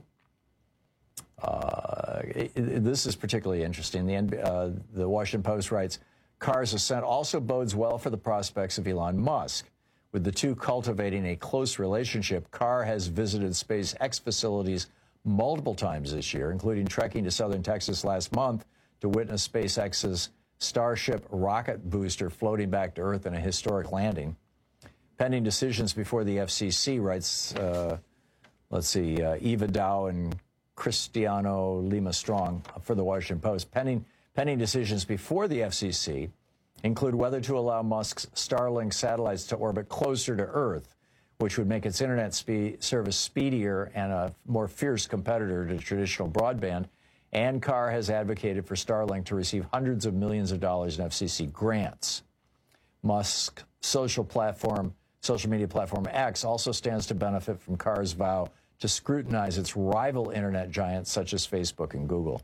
Uh, it, it, this is particularly interesting. The, uh, the Washington Post writes, Carr's ascent also bodes well for the prospects of Elon Musk. With the two cultivating a close relationship, Carr has visited SpaceX facilities multiple times this year, including trekking to southern Texas last month to witness SpaceX's Starship rocket booster floating back to Earth in a historic landing. Pending decisions before the F C C, writes, uh, let's see, uh, Eva Dow and Cristiano Lima Strong for the Washington Post. Pending Pending decisions before the F C C include whether to allow Musk's Starlink satellites to orbit closer to Earth, which would make its internet speed service speedier and a more fierce competitor to traditional broadband. And Carr has advocated for Starlink to receive hundreds of millions of dollars in F C C grants. Musk's social platform, social media platform X also stands to benefit from Carr's vow to scrutinize its rival internet giants such as Facebook and Google.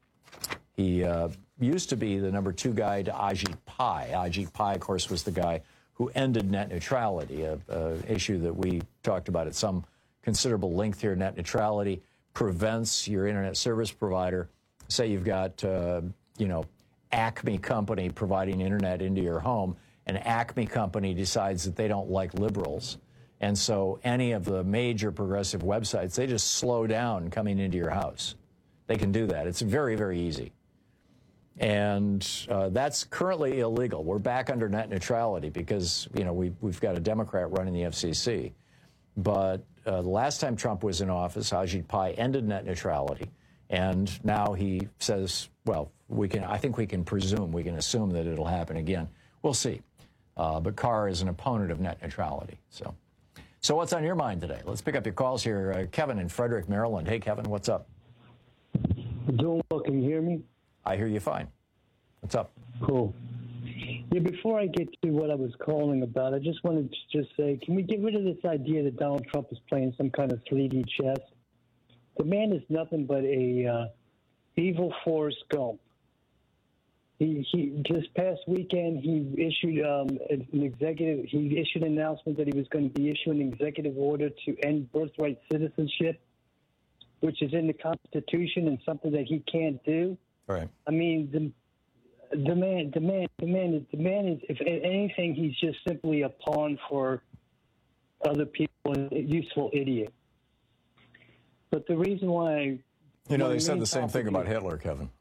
He uh, used to be the number two guy to Ajit Pai. Ajit Pai, of course, was the guy who ended net neutrality, a, a issue that we talked about at some considerable length here. Net neutrality prevents your internet service provider. Say you've got, uh, you know, Acme Company providing internet into your home, and Acme Company decides that they don't like liberals. And so any of the major progressive websites, they just slow down coming into your house. They can do that. It's very, very easy. And uh, that's currently illegal. We're back under net neutrality because, you know, we, we've got a Democrat running the F C C. But uh, the last time Trump was in office, Ajit Pai ended net neutrality. And now he says, well, we can, I think we can presume, we can assume that it'll happen again. We'll see. Uh, but Carr is an opponent of net neutrality. So, so what's on your mind today? Let's pick up your calls here. Uh, Kevin in Frederick, Maryland. Hey, Kevin, what's up? Doing well. Can you hear me? I hear you fine. What's up? Cool. Yeah, before I get to what I was calling about, I just wanted to just say, can we get rid of this idea that Donald Trump is playing some kind of three D chess? The man is nothing but a uh, evil Forrest Gump. He, he this past weekend he issued um, an executive. He issued an announcement that he was going to be issuing an executive order to end birthright citizenship, which is in the Constitution and something that he can't do. Right. I mean, the the man, the man, the man is the man is. If anything, he's just simply a pawn for other people, a useful idiot. But the reason why, you know, they said the same thing about Hitler, Kevin.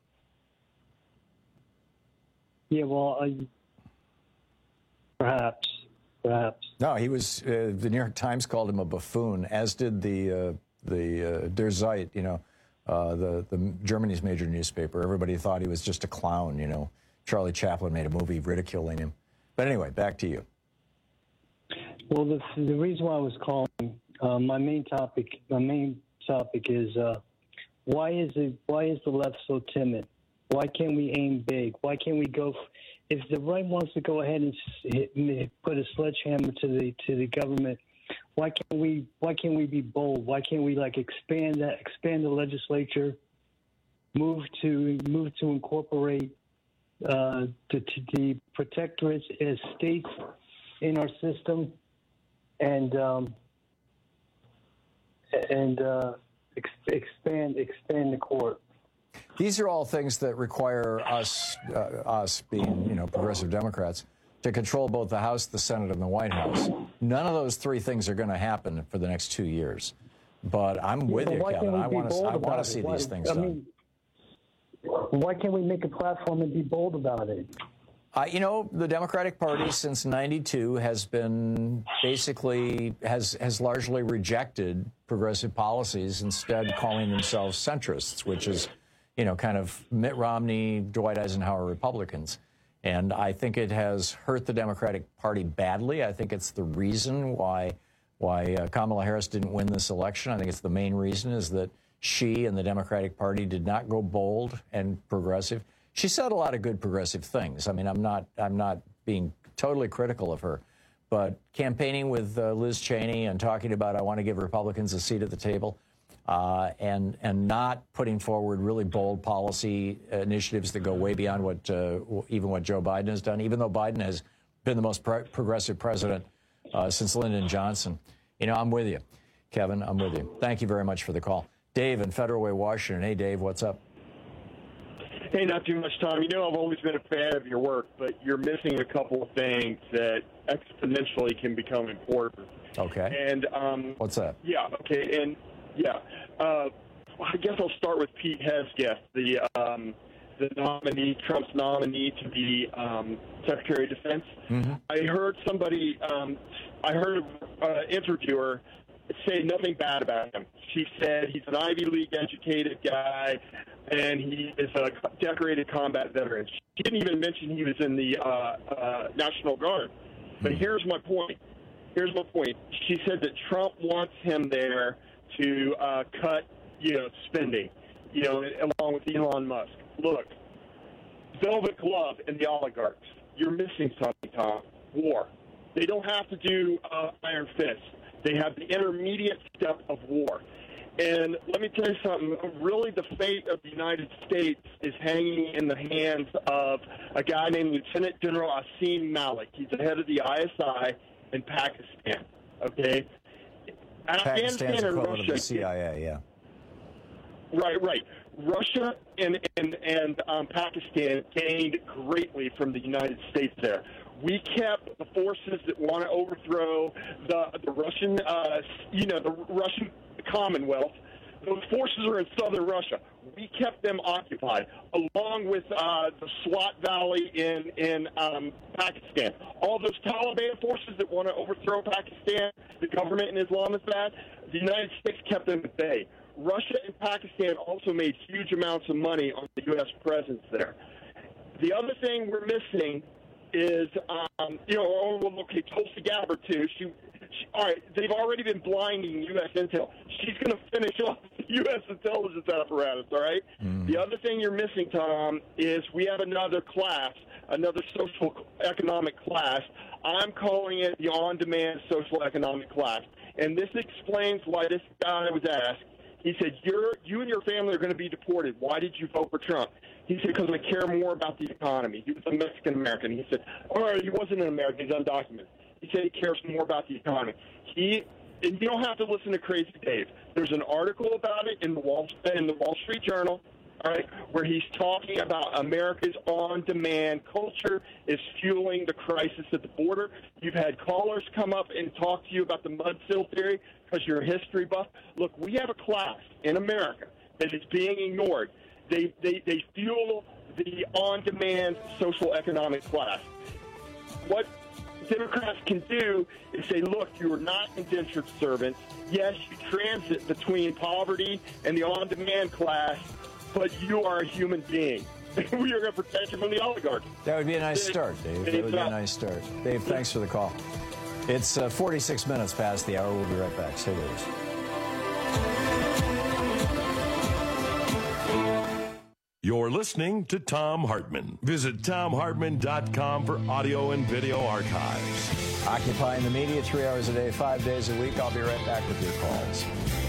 Yeah, well, I, perhaps, perhaps. No, he was. Uh, the New York Times called him a buffoon, as did the uh, the uh, Der Zeit. You know, uh, the the Germany's major newspaper. Everybody thought he was just a clown. You know, Charlie Chaplin made a movie ridiculing him. But anyway, back to you. Well, the the reason why I was calling, uh, my main topic, my main topic is uh, why is it why is the left so timid? Why can't we aim big? Why can't we go? F- if the right wants to go ahead and hit, put a sledgehammer to the to the government, why can't we? Why can't we be bold? Why can't we like expand that? Expand the legislature, move to move to incorporate uh, the, the protectorates as states in our system, and um, and uh, ex- expand expand the court. These are all things that require us, uh, us being, you know, progressive Democrats, to control both the House, the Senate, and the White House. None of those three things are going to happen for the next two years. But I'm with yeah, you, Kevin. I want to. I want to it? see why, these things I done. mean, why can't we make a platform and be bold about it? Uh, you know, the Democratic Party since ninety-two has been basically has has largely rejected progressive policies, instead calling themselves centrists, which is, you know, kind of Mitt Romney, Dwight Eisenhower Republicans. And I think it has hurt the Democratic Party badly. I think it's the reason why why uh, Kamala Harris didn't win this election. I think it's the main reason is that she and the Democratic Party did not go bold and progressive. She said a lot of good progressive things. I mean, I'm not I'm not being totally critical of her, but campaigning with uh, Liz Cheney and talking about I want to give Republicans a seat at the table, Uh, and and not putting forward really bold policy initiatives that go way beyond what uh, even what Joe Biden has done, even though Biden has been the most pro- progressive president uh, since Lyndon Johnson. You know, I'm with you, Kevin. I'm with you. Thank you very much for the call. Dave in Federal Way, Washington. Hey, Dave, what's up? Hey, not too much time. You know, I've always been a fan of your work, but you're missing a couple of things that exponentially can become important. Okay. And um, what's that? Yeah. Okay. And yeah, uh, I guess I'll start with Pete Hegseth, the um, the nominee, Trump's nominee to be um, Secretary of Defense. Mm-hmm. I heard somebody, um, I heard an uh, interviewer say nothing bad about him. She said he's an Ivy League educated guy. and he is a decorated combat veteran. She didn't even mention he was in the uh, uh, National Guard. But here's my point. Here's my point. She said that Trump wants him there to uh, cut, you know, spending, you know, along with Elon Musk. Look, velvet glove and the oligarchs. You're missing something, Tom. War. They don't have to do uh, iron fist. They have the intermediate step of war. And let me tell you something, really the fate of the United States is hanging in the hands of a guy named Lieutenant General Asim Malik. He's the head of the I S I in Pakistan, okay? Pakistan's equivalent of the C I A, yeah. Right, right. Russia and, and, and um, Pakistan gained greatly from the United States there. We kept the forces that want to overthrow the, the Russian, uh, you know, the Russian Commonwealth. Those forces are in southern Russia. We kept them occupied, along with uh, the Swat Valley in in um, Pakistan. All those Taliban forces that want to overthrow Pakistan, the government in Islamabad, the United States kept them at bay. Russia and Pakistan also made huge amounts of money on the U S presence there. The other thing we're missing is, um, you know, oh, well, okay, Tulsi Gabbard, too. She, she, all right, they've already been blinding U S intel. She's going to finish off the U S intelligence apparatus, all right? Mm. The other thing you're missing, Tom, is we have another class, another social economic class. I'm calling it the on-demand social economic class. And this explains why this guy was asked. He said, You're, you and your family are going to be deported. Why did you vote for Trump? He said, because I care more about the economy. He was a Mexican-American. He said, all right, he wasn't an American. He's undocumented. He said he cares more about the economy. He, and you don't have to listen to Crazy Dave. There's an article about it in the Wall, in the Wall Street Journal, all right, where he's talking about America's on-demand culture is fueling the crisis at the border. You've had callers come up and talk to you about the mudsill theory because you're a history buff. Look, we have a class in America that is being ignored. They, they, they fuel the on-demand social economic class. What Democrats can do is say, look, you are not indentured servants. Yes, you transit between poverty and the on-demand class, but you are a human being. We are going to protect you from the oligarchs. That would be a nice start, Dave. That would be a nice start. Dave, thanks for the call. It's uh, forty-six minutes past the hour. We'll be right back. Stay with us. You're listening to Thom Hartmann. Visit Thom Hartmann dot com for audio and video archives. Occupying the media three hours a day, five days a week. I'll be right back with your calls.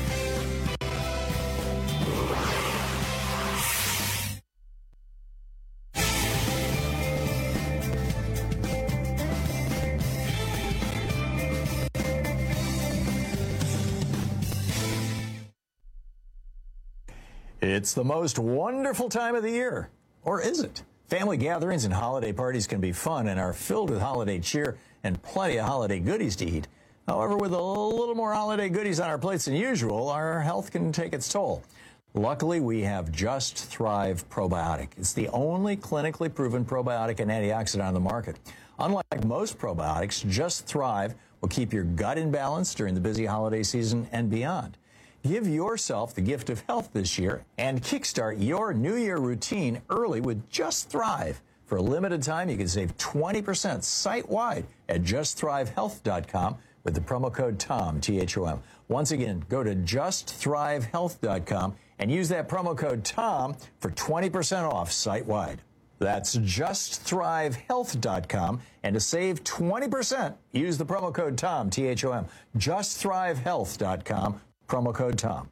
It's the most wonderful time of the year. Or is it? Family gatherings and holiday parties can be fun and are filled with holiday cheer and plenty of holiday goodies to eat. However, with a little more holiday goodies on our plates than usual, our health can take its toll. Luckily, we have Just Thrive Probiotic. It's the only clinically proven probiotic and antioxidant on the market. Unlike most probiotics, Just Thrive will keep your gut in balance during the busy holiday season and beyond. Give yourself the gift of health this year and kickstart your New Year routine early with Just Thrive. For a limited time, you can save twenty percent site-wide at just thrive health dot com with the promo code TOM, T H O M. Once again, go to just thrive health dot com and use that promo code TOM for twenty percent off site-wide. That's just thrive health dot com, and to save twenty percent, use the promo code TOM, T H O M. just thrive health dot com. Promo code TOM.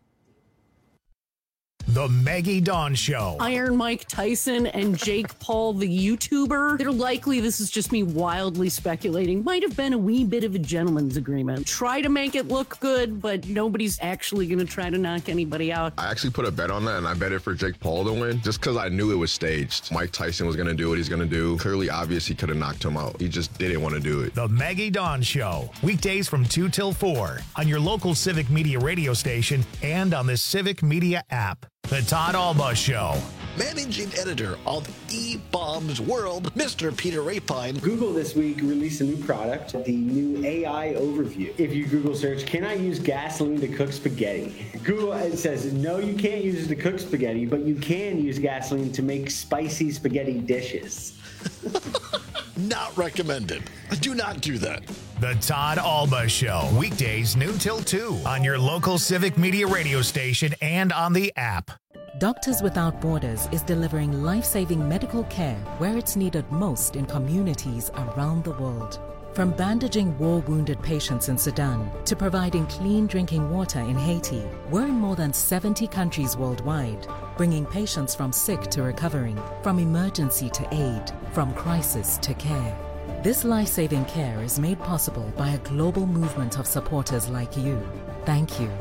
The Maggie Dawn Show. Iron Mike Tyson and Jake Paul, the YouTuber, they're likely, this is just me wildly speculating, might have been a wee bit of a gentleman's agreement. Try to make it look good, but nobody's actually going to try to knock anybody out. I actually put a bet on that, and I bet it for Jake Paul to win, just because I knew it was staged. Mike Tyson was going to do what he's going to do. Clearly, obvious, he could have knocked him out. He just didn't want to do it. The Maggie Dawn Show. Weekdays from two till four on your local Civic Media radio station and on the Civic Media app. The Todd Alba Show. managing editor of E-Bombs World, Mister Peter Rapine. Google this week released a new product, the new A I overview. If you Google search, can I use gasoline to cook spaghetti? Google it says, no, you can't use it to cook spaghetti, but you can use gasoline to make spicy spaghetti dishes. Not recommended. Do not do that. The Todd Alba Show, weekdays noon till two on your local Civic Media radio station and on the app. Doctors Without Borders is delivering life-saving medical care where it's needed most in communities around the world. From bandaging war-wounded patients in Sudan to providing clean drinking water in Haiti, we're in more than seventy countries worldwide, bringing patients from sick to recovering, from emergency to aid, from crisis to care. This life-saving care is made possible by a global movement of supporters like you. Thank you.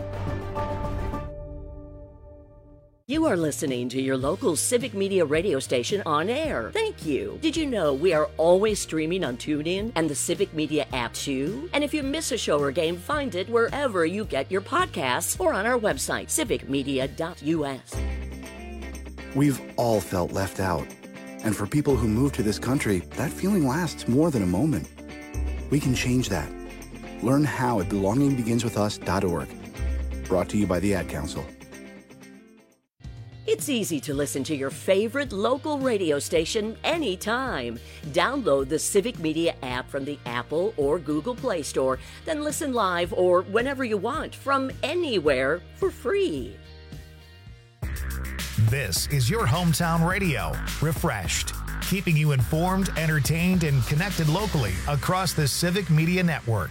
You are listening to your local Civic Media radio station on air. Thank you. Did you know we are always streaming on TuneIn and the Civic Media app too? And if you miss a show or game, find it wherever you get your podcasts or on our website, civic media dot U S. We've all felt left out. And for people who move to this country, that feeling lasts more than a moment. We can change that. Learn how at belonging begins with us dot org. Brought to you by the Ad Council. It's easy to listen to your favorite local radio station anytime. Download the Civic Media app from the Apple or Google Play Store, then listen live or whenever you want from anywhere for free. This is your hometown radio, refreshed, keeping you informed, entertained, and connected locally across the Civic Media Network.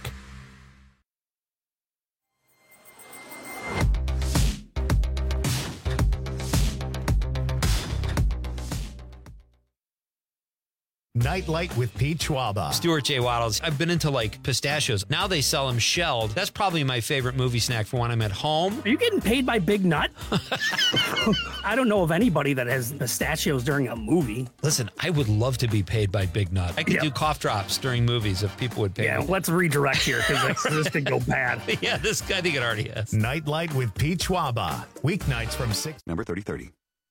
Nightlight with Pete Schwaba. Stuart J. Waddles. I've been into like pistachios. Now they sell them shelled. That's probably my favorite movie snack for when I'm at home. Are you getting paid by Big Nut? I don't know of anybody that has pistachios during a movie. Listen, I would love to be paid by Big Nut. I could Yeah. do cough drops during movies if people would pay Yeah, me. let's redirect here because this could go bad. Yeah, this I think it already has. Nightlight with Pete Schwaba. Weeknights from six. Number thirty thirty.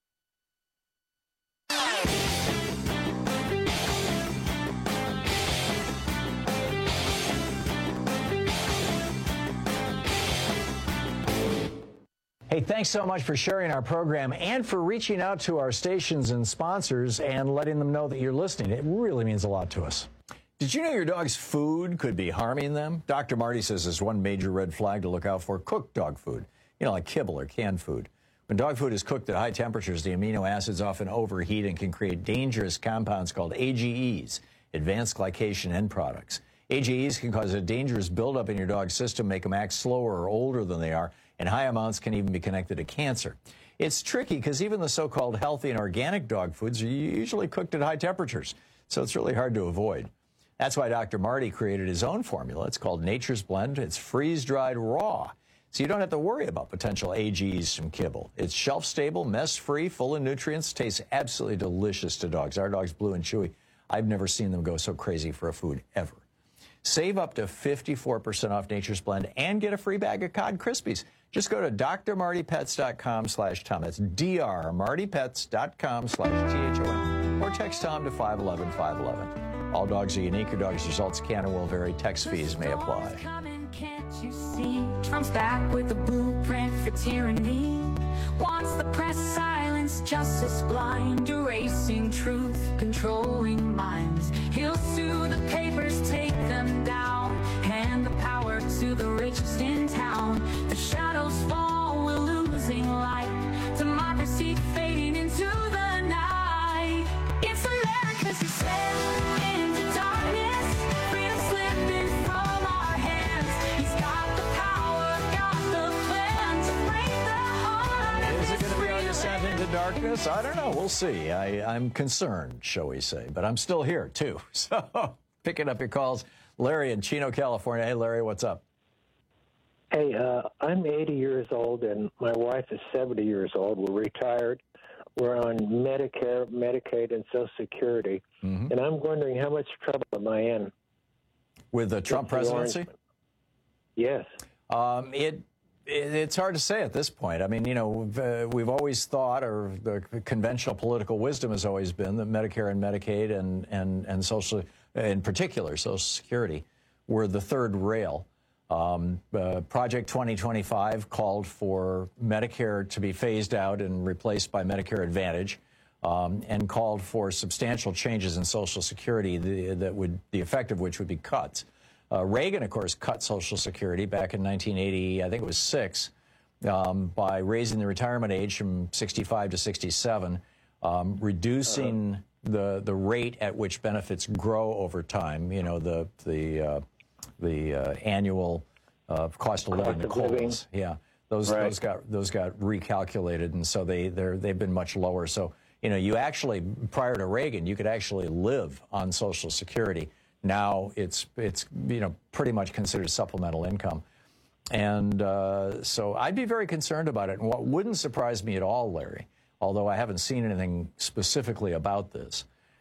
Hey, thanks so much for sharing our program and for reaching out to our stations and sponsors and letting them know that you're listening. It really means a lot to us. Did you know your dog's food could be harming them? Doctor Marty says there's one major red flag to look out for: cooked dog food, you know, like kibble or canned food. When dog food is cooked at high temperatures, the amino acids often overheat and can create dangerous compounds called A G Es, advanced glycation end products. A G Es can cause a dangerous buildup in your dog's system, make them act slower or older than they are, and high amounts can even be connected to cancer. It's tricky because even the so-called healthy and organic dog foods are usually cooked at high temperatures, so it's really hard to avoid. That's why Doctor Marty created his own formula. It's called Nature's Blend. It's freeze-dried raw, so you don't have to worry about potential A G Es from kibble. It's shelf-stable, mess-free, full of nutrients, tastes absolutely delicious to dogs. Our dog's Blue and Chewy. I've never seen them go so crazy for a food ever. Save up to fifty-four percent off Nature's Blend and get a free bag of Cod Krispies. Just go to d r marty pets dot com slash Tom. That's d r marty pets dot com slash T H O M. Or text Tom to five one one five one one. All dogs are unique. Your dog's results can and will vary. Text fees may apply. Can't you see? Trump's back with a blueprint for tyranny. Wants the press silence, justice blind, erasing truth, controlling minds. He'll sue the papers, take them down, hand the power to the richest in town. The shadows fall, we're losing light. Democracy fading into the night. It's America's descent into darkness. Freedom slipping from our hands. He's got the power, got the plan to break the heart of Is it this going to be our free descent land. into darkness? I don't know. We'll see. I, I'm concerned, shall we say. But I'm still here, too. So picking up your calls. Larry in Chino, California. Hey, Larry, what's up? Hey, uh, I'm eighty years old, and my wife is seventy years old. We're retired. We're on Medicare, Medicaid, and Social Security. Mm-hmm. And I'm wondering how much trouble am I in? With the Trump With the presidency? orange- Yes. Um, it It's hard to say at this point. I mean, you know, we've, uh, we've always thought, or the conventional political wisdom has always been, that Medicare and Medicaid and, and, and Social, in particular, Social Security, were the third rail. Um, uh, Project twenty twenty-five called for Medicare to be phased out and replaced by Medicare Advantage, um, and called for substantial changes in Social Security, the, that would, the effect of which would be cuts. Uh, Reagan, of course, cut Social Security back in nineteen eighty, I think it was six, um, by raising the retirement age from sixty-five to sixty-seven, um, reducing uh-huh. the the rate at which benefits grow over time. You know, the the uh, the uh, annual uh, cost of living, the COLAs. Yeah, those right. those got those got recalculated, and so they they're they've been much lower. So you know, you actually prior to Reagan, you could actually live on Social Security. Now it's, it's you know, pretty much considered supplemental income. And uh, so I'd be very concerned about it. And what wouldn't surprise me at all, Larry, although I haven't seen anything specifically about this,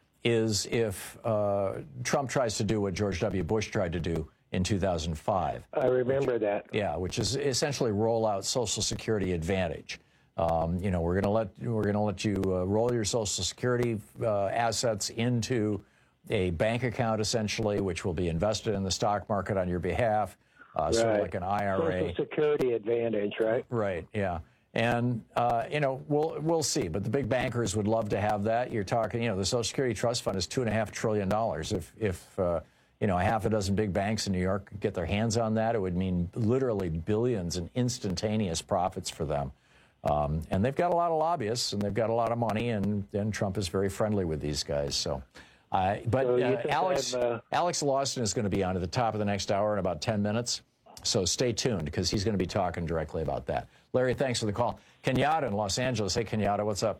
is if uh, Trump tries to do what George W. Bush tried to do in two thousand five. I remember which, that. Yeah, which is essentially roll out Social Security Advantage. Um, you know, we're going to let we're going to let you uh, roll your Social Security uh, assets into a bank account, essentially, which will be invested in the stock market on your behalf, uh, right. sort of like an I R A. Social Security Advantage, right? Right, yeah. And, uh, you know, we'll we'll see. But the big bankers would love to have that. You're talking, you know, the Social Security Trust Fund is two point five trillion dollars. If, if uh, you know, a half a dozen big banks in New York could get their hands on that, it would mean literally billions in instantaneous profits for them. Um, and they've got a lot of lobbyists, and they've got a lot of money, and, and Trump is very friendly with these guys, so... Uh, but so uh, Alex uh, Alex Lawson is going to be on at the top of the next hour in about ten minutes. So stay tuned because he's going to be talking directly about that. Larry, thanks for the call. Kenyatta in Los Angeles. Hey, Kenyatta, what's up?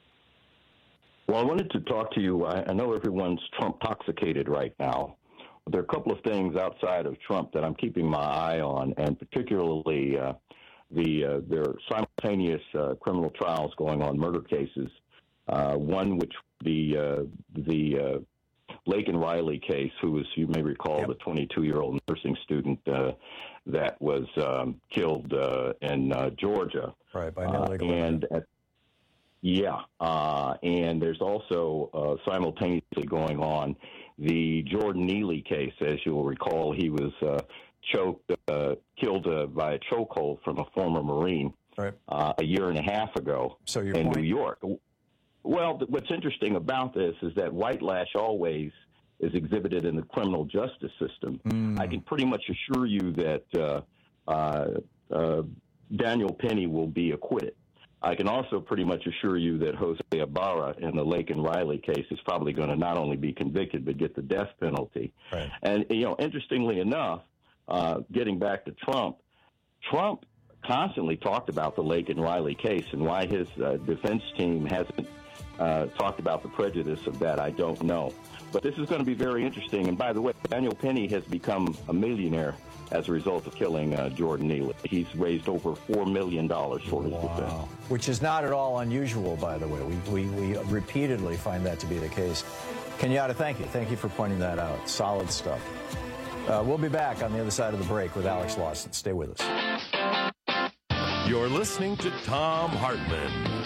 Well, I wanted to talk to you. I, I know everyone's Trump-toxicated right now. There are a couple of things outside of Trump that I'm keeping my eye on, and particularly uh, the uh, there are simultaneous uh, criminal trials going on, murder cases. Uh, one which the uh, the uh, Laken Riley case, who was, you may recall, yep. the twenty-two-year-old nursing student uh, that was um, killed uh, in uh, Georgia. Right, by no legal uh, and at, yeah, uh, and there's also uh, simultaneously going on the Jordan Neely case. As you'll recall, he was uh, choked, uh, killed uh, by a chokehold from a former Marine right. uh, a year and a half ago so your in point- New York. Well, what's interesting about this is that white lash always is exhibited in the criminal justice system. Mm. I can pretty much assure you that uh, uh, uh, Daniel Penny will be acquitted. I can also pretty much assure you that Jose Ibarra in the Laken Riley case is probably going to not only be convicted but get the death penalty. Right. And, you know, interestingly enough, uh, getting back to Trump, Trump constantly talked about the Laken Riley case, and why his uh, defense team hasn't Uh, talked about the prejudice of that, I don't know. But this is going to be very interesting. And by the way, Daniel Penny has become a millionaire as a result of killing uh, Jordan Neely. He's raised over four million dollars for his wow. defense. Which is not at all unusual, by the way. We, we, we repeatedly find that to be the case. Kenyatta, thank you. Thank you for pointing that out. Solid stuff. Uh, we'll be back on the other side of the break with Alex Lawson. Stay with us. You're listening to Thom Hartmann.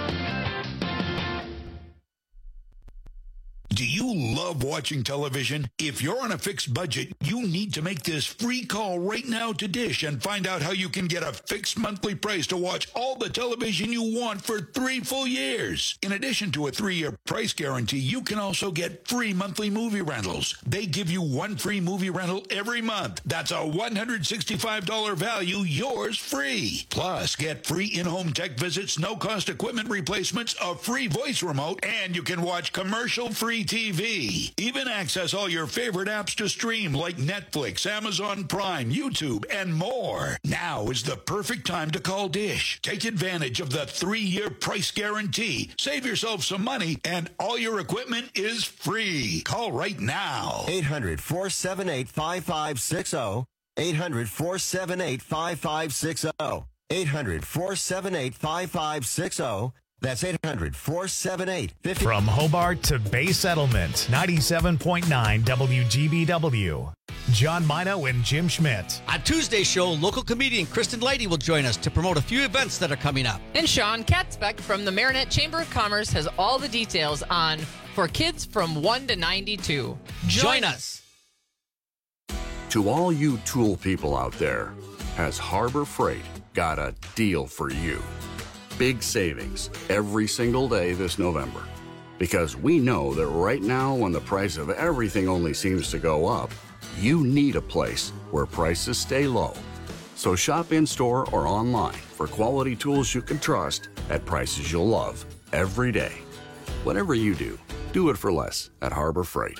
Do you love watching television? If you're on a fixed budget, you need to make this free call right now to Dish and find out how you can get a fixed monthly price to watch all the television you want for three full years. In addition to a three-year price guarantee, you can also get free monthly movie rentals. They give you one free movie rental every month. That's a one hundred sixty-five dollars value, yours free. Plus, get free in-home tech visits, no-cost equipment replacements, a free voice remote, and you can watch commercial-free T V. Even access all your favorite apps to stream like Netflix, Amazon Prime, YouTube, and more. Now is the perfect time to call Dish. Take advantage of the three-year price guarantee. Save yourself some money, and all your equipment is free. Call right now. eight hundred, four seven eight, five five six zero. eight hundred, four seven eight, five five six zero. eight hundred, four seven eight, five five six zero. That's eight hundred, four seven eight, five five. From Hobart to Bay Settlement, ninety-seven point nine W G B W. John Mino and Jim Schmidt. On Tuesday's show, local comedian Kristen Leidy will join us to promote a few events that are coming up. And Sean Katzbeck from the Marinette Chamber of Commerce has all the details on For Kids from one to ninety-two. Join us. To all you tool people out there, has Harbor Freight got a deal for you? Big savings every single day this November. Because we know that right now, when the price of everything only seems to go up, you need a place where prices stay low. So shop in-store or online for quality tools you can trust at prices you'll love every day. Whatever you do, do it for less at Harbor Freight.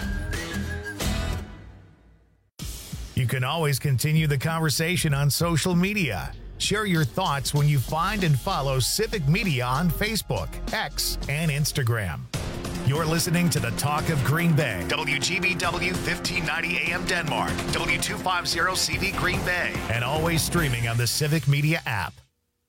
You can always continue the conversation on social media. Share your thoughts when you find and follow Civic Media on Facebook, X, and Instagram. You're listening to the Talk of Green Bay. W G B W fifteen ninety A M Denmark. W two fifty C V Green Bay. And always streaming on the Civic Media app.